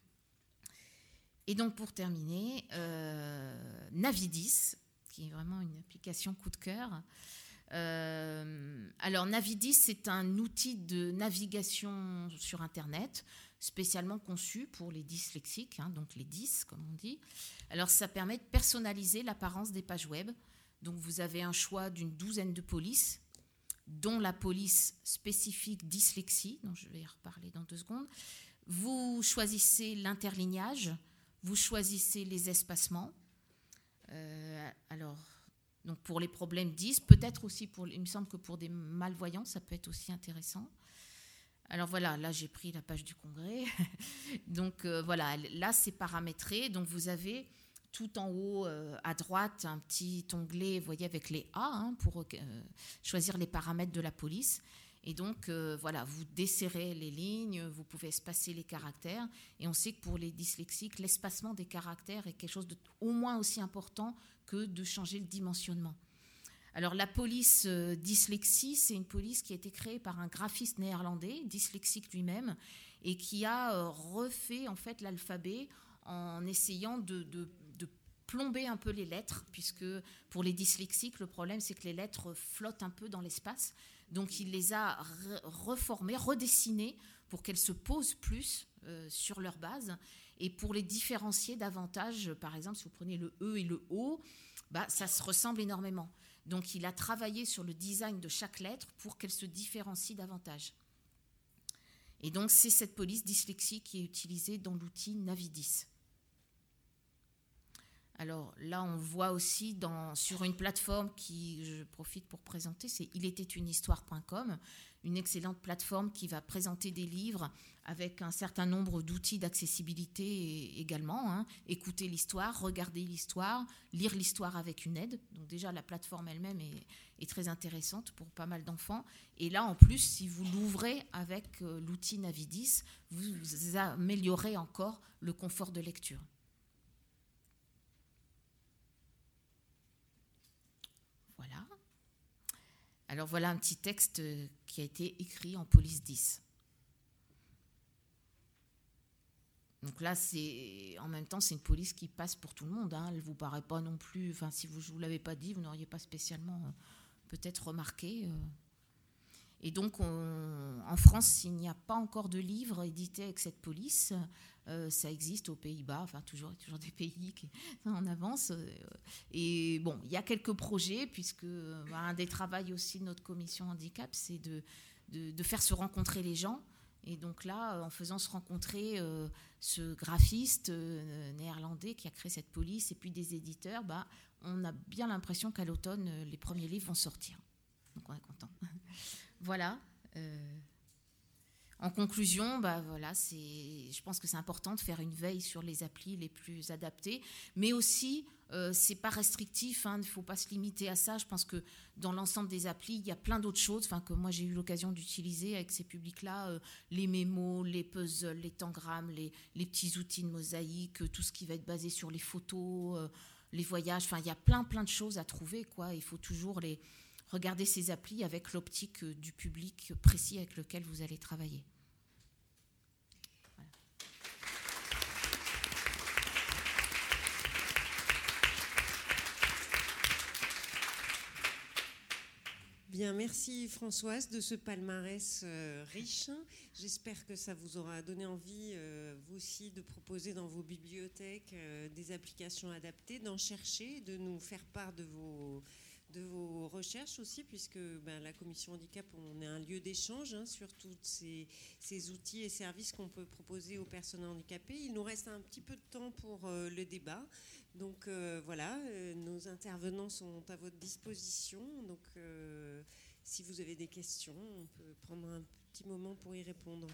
Et donc pour terminer, euh, Navidis, qui est vraiment une application coup de cœur. Euh, alors Navidis, c'est un outil de navigation sur Internet, spécialement conçu pour les dyslexiques, hein, donc les dys comme on dit. Alors ça permet de personnaliser l'apparence des pages web. Donc vous avez un choix d'une douzaine de polices, dont la police spécifique dyslexie, dont je vais y reparler dans deux secondes. Vous choisissez l'interlignage, vous choisissez les espacements. Euh, alors, donc pour les problèmes dys, peut-être aussi, pour, il me semble que pour des malvoyants, ça peut être aussi intéressant. Alors voilà, là j'ai pris la page du congrès. Donc euh, voilà, là c'est paramétré. Donc vous avez tout en haut euh, à droite un petit onglet, vous voyez, avec les A hein, pour euh, choisir les paramètres de la police. Et donc euh, voilà, vous desserrez les lignes, vous pouvez espacer les caractères. Et on sait que pour les dyslexiques, l'espacement des caractères est quelque chose de au moins aussi important que de changer le dimensionnement. Alors la police euh, dyslexie, c'est une police qui a été créée par un graphiste néerlandais, dyslexique lui-même, et qui a euh, refait en fait l'alphabet en essayant de, de, de plomber un peu les lettres, puisque pour les dyslexiques, le problème c'est que les lettres flottent un peu dans l'espace. Donc il les a re- reformées, redessinées pour qu'elles se posent plus euh, sur leur base. Et pour les différencier davantage, par exemple, si vous prenez le E et le O, bah, ça se ressemble énormément. Donc il a travaillé sur le design de chaque lettre pour qu'elle se différencie davantage. Et donc c'est cette police dyslexie qui est utilisée dans l'outil Navidis. Alors là, on voit aussi dans, sur une plateforme qui, je profite pour présenter, c'est il était une histoire point com, une excellente plateforme qui va présenter des livres avec un certain nombre d'outils d'accessibilité également. Hein. Écouter l'histoire, regarder l'histoire, lire l'histoire avec une aide. Donc déjà, la plateforme elle-même est, est très intéressante pour pas mal d'enfants. Et là, en plus, si vous l'ouvrez avec euh, l'outil Navidis, vous, vous améliorez encore le confort de lecture. Voilà. Alors voilà un petit texte qui a été écrit en police dix. Donc là, c'est, en même temps, c'est une police qui passe pour tout le monde. Hein. Elle ne vous paraît pas non plus... Enfin, si vous, je ne vous l'avais pas dit, vous n'auriez pas spécialement euh, peut-être remarqué. Euh. Et donc, on, en France, il n'y a pas encore de livre édité avec cette police. Euh, ça existe aux Pays-Bas, enfin, toujours, toujours des pays qui en avance. Et bon, il y a quelques projets, puisque bah, un des travaux aussi de notre commission handicap, c'est de, de, de faire se rencontrer les gens. Et donc là, en faisant se rencontrer euh, ce graphiste euh, néerlandais qui a créé cette police et puis des éditeurs, bah, on a bien l'impression qu'à l'automne, les premiers livres vont sortir. Donc on est content. Voilà. Euh, En conclusion, bah voilà, c'est, je pense que c'est important de faire une veille sur les applis les plus adaptées, mais aussi, euh, c'est pas restrictif, hein, il ne faut pas se limiter à ça. Je pense que dans l'ensemble des applis, il y a plein d'autres choses, enfin, que moi j'ai eu l'occasion d'utiliser avec ces publics-là, euh, les mémos, les puzzles, les tangrammes, les, les petits outils de mosaïque, euh, tout ce qui va être basé sur les photos, euh, les voyages, enfin, il y a plein plein de choses à trouver, quoi. Il faut toujours les regarder ces applis avec l'optique du public précis avec lequel vous allez travailler. Voilà. Bien, merci Françoise de ce palmarès euh, riche. J'espère que ça vous aura donné envie, euh, vous aussi, de proposer dans vos bibliothèques euh, des applications adaptées, d'en chercher, de nous faire part de vos... de vos recherches aussi, puisque ben, la Commission Handicap, on est un lieu d'échange hein, sur tous ces, ces outils et services qu'on peut proposer aux personnes handicapées. Il nous reste un petit peu de temps pour euh, le débat. Donc euh, voilà, euh, nos intervenants sont à votre disposition. Donc euh, si vous avez des questions, on peut prendre un petit moment pour y répondre.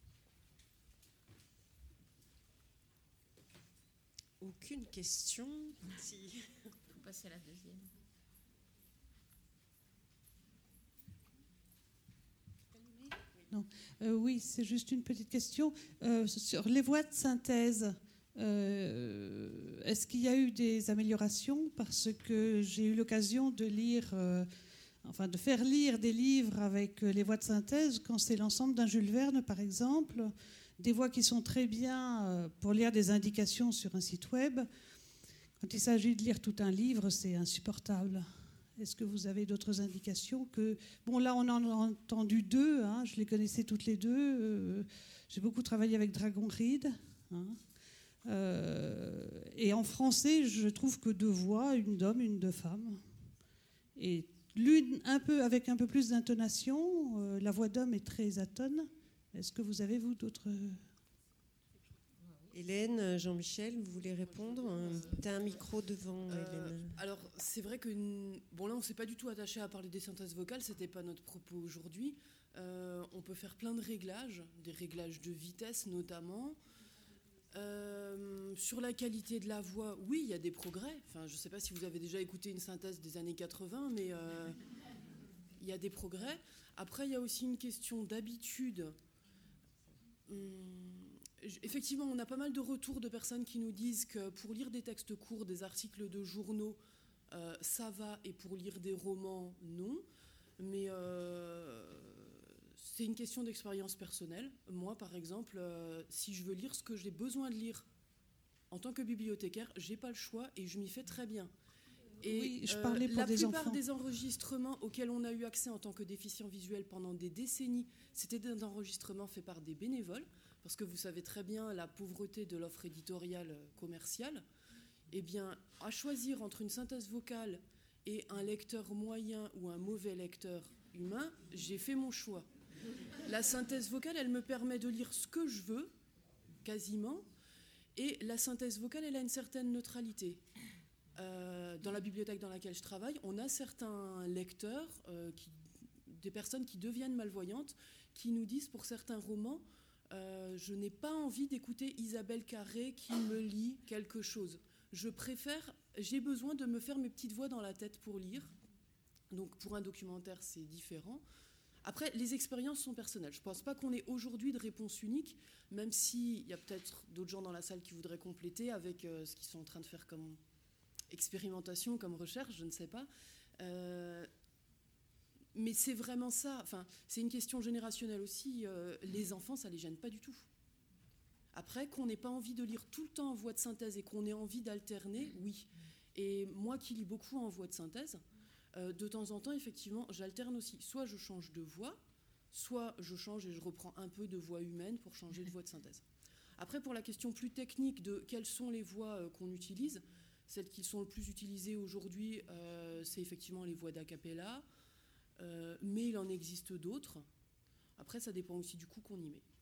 Aucune question. Si. On peut passer à la deuxième. Non. Euh, oui, c'est juste une petite question. Euh, sur les voix de synthèse, euh, est-ce qu'il y a eu des améliorations? Parce que j'ai eu l'occasion de lire, euh, enfin de faire lire des livres avec les voix de synthèse quand c'est l'ensemble d'un Jules Verne, par exemple, des voix qui sont très bien euh, pour lire des indications sur un site web. Quand il s'agit de lire tout un livre, c'est insupportable. Est-ce que vous avez d'autres indications que... Bon, là, on en a entendu deux. Hein, je les connaissais toutes les deux. Euh, j'ai beaucoup travaillé avec Dragon Reed. Hein, euh, et en français, je trouve que deux voix, une d'homme, une de femme. Et l'une un peu, avec un peu plus d'intonation. Euh, la voix d'homme est très atone. Est-ce que vous avez, vous, d'autres... Hélène, Jean-Michel, vous voulez répondre? Tu as un micro devant, euh, Hélène. Alors, c'est vrai que bon, là, on ne s'est pas du tout attaché à parler des synthèses vocales, ce n'était pas notre propos aujourd'hui. Euh, on peut faire plein de réglages, des réglages de vitesse notamment. Euh, sur la qualité de la voix, oui, il y a des progrès. Enfin, je ne sais pas si vous avez déjà écouté une synthèse des années quatre-vingts, mais euh, il y a des progrès. Après, il y a aussi une question d'habitude. Hum, Effectivement, on a pas mal de retours de personnes qui nous disent que pour lire des textes courts, des articles de journaux, euh, ça va, et pour lire des romans, non. Mais euh, c'est une question d'expérience personnelle. Moi, par exemple, euh, si je veux lire ce que j'ai besoin de lire en tant que bibliothécaire, j'ai pas le choix et je m'y fais très bien. Et oui, je parlais pour euh, la des plupart enfants. des enregistrements auxquels on a eu accès en tant que déficient visuel pendant des décennies, c'était des enregistrements faits par des bénévoles. Parce que vous savez très bien la pauvreté de l'offre éditoriale commerciale, eh bien, à choisir entre une synthèse vocale et un lecteur moyen ou un mauvais lecteur humain, j'ai fait mon choix. La synthèse vocale, elle me permet de lire ce que je veux, quasiment, et la synthèse vocale, elle a une certaine neutralité. Euh, dans la bibliothèque dans laquelle je travaille, on a certains lecteurs, euh, qui, des personnes qui deviennent malvoyantes, qui nous disent pour certains romans, Euh, je n'ai pas envie d'écouter Isabelle Carré qui me lit quelque chose. Je préfère, j'ai besoin de me faire mes petites voix dans la tête pour lire. Donc pour un documentaire, c'est différent. Après, les expériences sont personnelles. Je ne pense pas qu'on ait aujourd'hui de réponse unique, même s'il y a peut-être d'autres gens dans la salle qui voudraient compléter avec euh, ce qu'ils sont en train de faire comme expérimentation, comme recherche, je ne sais pas. Euh, Mais c'est vraiment ça, enfin, c'est une question générationnelle aussi. Euh, les enfants, ça ne les gêne pas du tout. Après, qu'on n'ait pas envie de lire tout le temps en voix de synthèse et qu'on ait envie d'alterner, oui. Et moi qui lis beaucoup en voix de synthèse, euh, de temps en temps, effectivement, j'alterne aussi. Soit je change de voix, soit je change et je reprends un peu de voix humaine pour changer de voix de synthèse. Après, pour la question plus technique de quelles sont les voix euh, qu'on utilise, celles qui sont le plus utilisées aujourd'hui, euh, c'est effectivement les voix d'a cappella. Euh, mais il en existe d'autres. Après, ça dépend aussi du coup qu'on y met.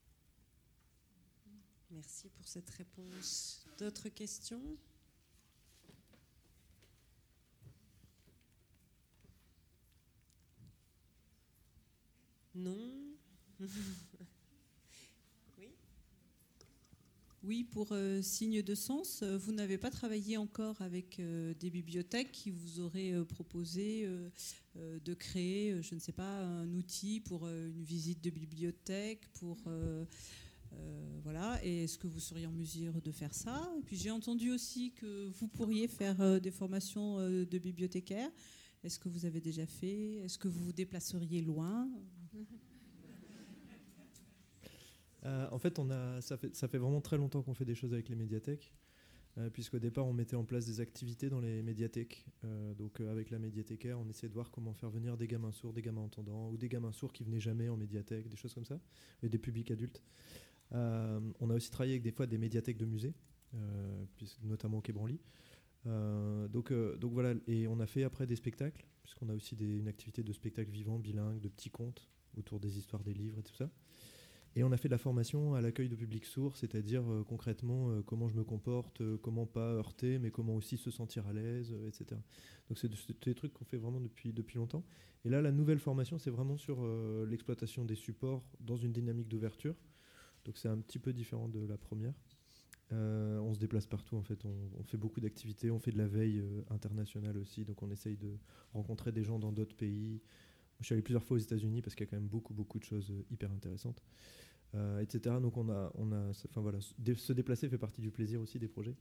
Merci pour cette réponse. D'autres questions? Non. Oui, pour euh, Signe de Sens, euh, vous n'avez pas travaillé encore avec euh, des bibliothèques qui vous auraient euh, proposé euh, euh, de créer, euh, je ne sais pas, un outil pour euh, une visite de bibliothèque, pour euh, euh, voilà. Et est-ce que vous seriez en mesure de faire ça? Et puis j'ai entendu aussi que vous pourriez faire euh, des formations euh, de bibliothécaires. Est-ce que vous avez déjà fait? Est-ce que vous vous déplaceriez loin? Euh, en fait, on a, ça, fait, ça fait vraiment très longtemps qu'on fait des choses avec les médiathèques, euh, puisqu'au départ, on mettait en place des activités dans les médiathèques. Euh, donc, euh, avec la médiathécaire, on essayait de voir comment faire venir des gamins sourds, des gamins entendants, ou des gamins sourds qui venaient jamais en médiathèque, des choses comme ça, et des publics adultes. Euh, on a aussi travaillé avec des fois des médiathèques de musées, euh, notamment au Quai Branly. Euh, donc, euh, donc voilà, et on a fait après des spectacles, puisqu'on a aussi des, une activité de spectacle vivant, bilingue, de petits contes, autour des histoires des livres et tout ça. Et on a fait de la formation à l'accueil de public sourd, c'est-à-dire euh, concrètement euh, comment je me comporte, euh, comment pas heurter, mais comment aussi se sentir à l'aise, euh, et cetera. Donc c'est, c'est des trucs qu'on fait vraiment depuis, depuis longtemps. Et là, la nouvelle formation, c'est vraiment sur euh, l'exploitation des supports dans une dynamique d'ouverture. Donc c'est un petit peu différent de la première. Euh, on se déplace partout, en fait. On, on fait beaucoup d'activités, on fait de la veille euh, internationale aussi, donc on essaye de rencontrer des gens dans d'autres pays. Je suis allé plusieurs fois aux États-Unis parce qu'il y a quand même beaucoup, beaucoup de choses hyper intéressantes, euh, et cetera. Donc on a, on a, enfin voilà, se déplacer fait partie du plaisir aussi des projets.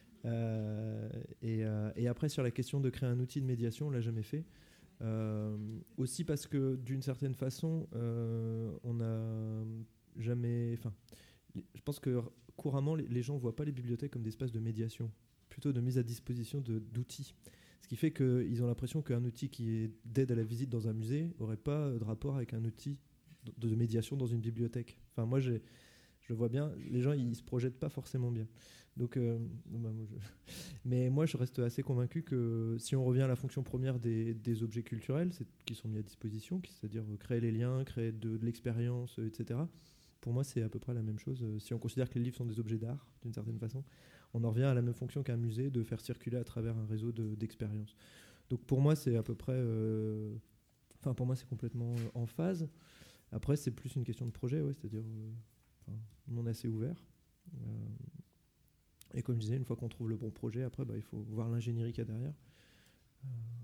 Euh, et, euh, et après sur la question de créer un outil de médiation, on l'a jamais fait. Euh, aussi parce que d'une certaine façon, euh, on n'a jamais, enfin, je pense que couramment les, les gens voient pas les bibliothèques comme des espaces de médiation, plutôt de mise à disposition de, d'outils. Ce qui fait qu'ils ont l'impression qu'un outil qui est d'aide à la visite dans un musée n'aurait pas de rapport avec un outil de, de médiation dans une bibliothèque. Enfin, moi, j'ai, je le vois bien, les gens, ils ne se projettent pas forcément bien. Donc, euh, bah, moi, je... Mais moi, je reste assez convaincu que si on revient à la fonction première des, des objets culturels c'est, qui sont mis à disposition, c'est-à-dire créer les liens, créer de, de l'expérience, et cetera, pour moi, c'est à peu près la même chose. Si on considère que les livres sont des objets d'art, d'une certaine façon, on en revient à la même fonction qu'un musée, de faire circuler à travers un réseau de, d'expériences. Donc pour moi, c'est à peu près... Euh, enfin, pour moi, c'est complètement en phase. Après, c'est plus une question de projet, ouais, c'est-à-dire... Euh, enfin, on est assez ouvert. Euh, et comme je disais, une fois qu'on trouve le bon projet, après, bah, il faut voir l'ingénierie qu'il y a derrière. Euh,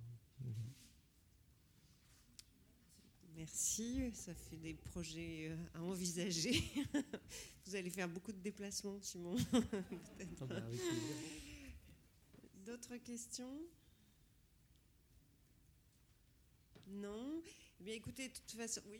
Merci, ça fait des projets à envisager. Vous allez faire beaucoup de déplacements, Simon. Ah bah, avec plaisir. D'autres questions? Non? Eh bien, écoutez, de toute façon, oui.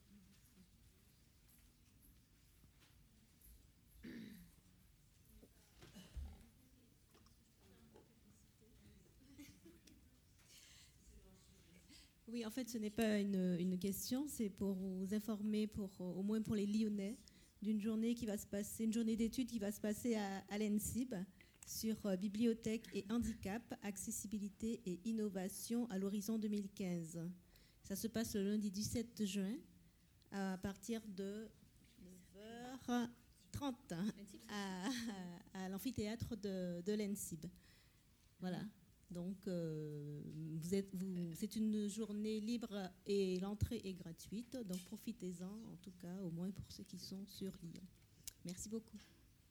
Oui, en fait, ce n'est pas une, une question, c'est pour vous informer, pour, au moins pour les Lyonnais, d'une journée qui va se passer, une journée d'études qui va se passer à, à l'E N S I B sur euh, bibliothèque et handicap, accessibilité et innovation à l'horizon deux mille quinze. Ça se passe le lundi dix-sept juin à partir de neuf heures trente à, à, à l'amphithéâtre de, de l'E N S I B. Voilà. Donc, euh, vous êtes, vous, c'est une journée libre et l'entrée est gratuite. Donc, profitez-en, en tout cas, au moins pour ceux qui sont sur Lyon. Merci beaucoup.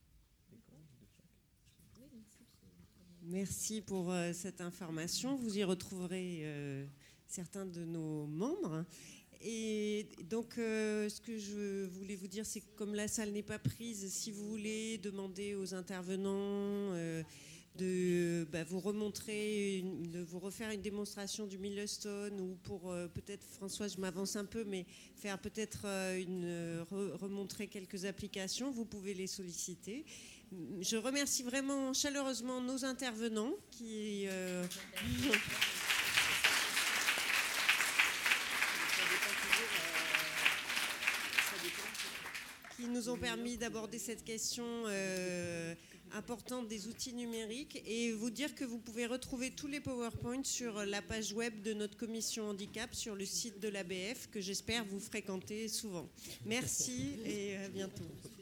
Merci pour euh, cette information. Vous y retrouverez euh, certains de nos membres. Et donc, euh, ce que je voulais vous dire, c'est que comme la salle n'est pas prise, si vous voulez demander aux intervenants... Euh, de bah, vous remontrer, une, de vous refaire une démonstration du Milestone ou pour euh, peut-être, François, je m'avance un peu, mais faire peut-être euh, une, re, remontrer quelques applications, vous pouvez les solliciter. Je remercie vraiment chaleureusement nos intervenants qui... Euh, qui nous ont permis d'aborder cette question euh, importante des outils numériques et vous dire que vous pouvez retrouver tous les PowerPoints sur la page web de notre commission handicap sur le site de l'A B F que j'espère vous fréquenter souvent. Merci et à bientôt.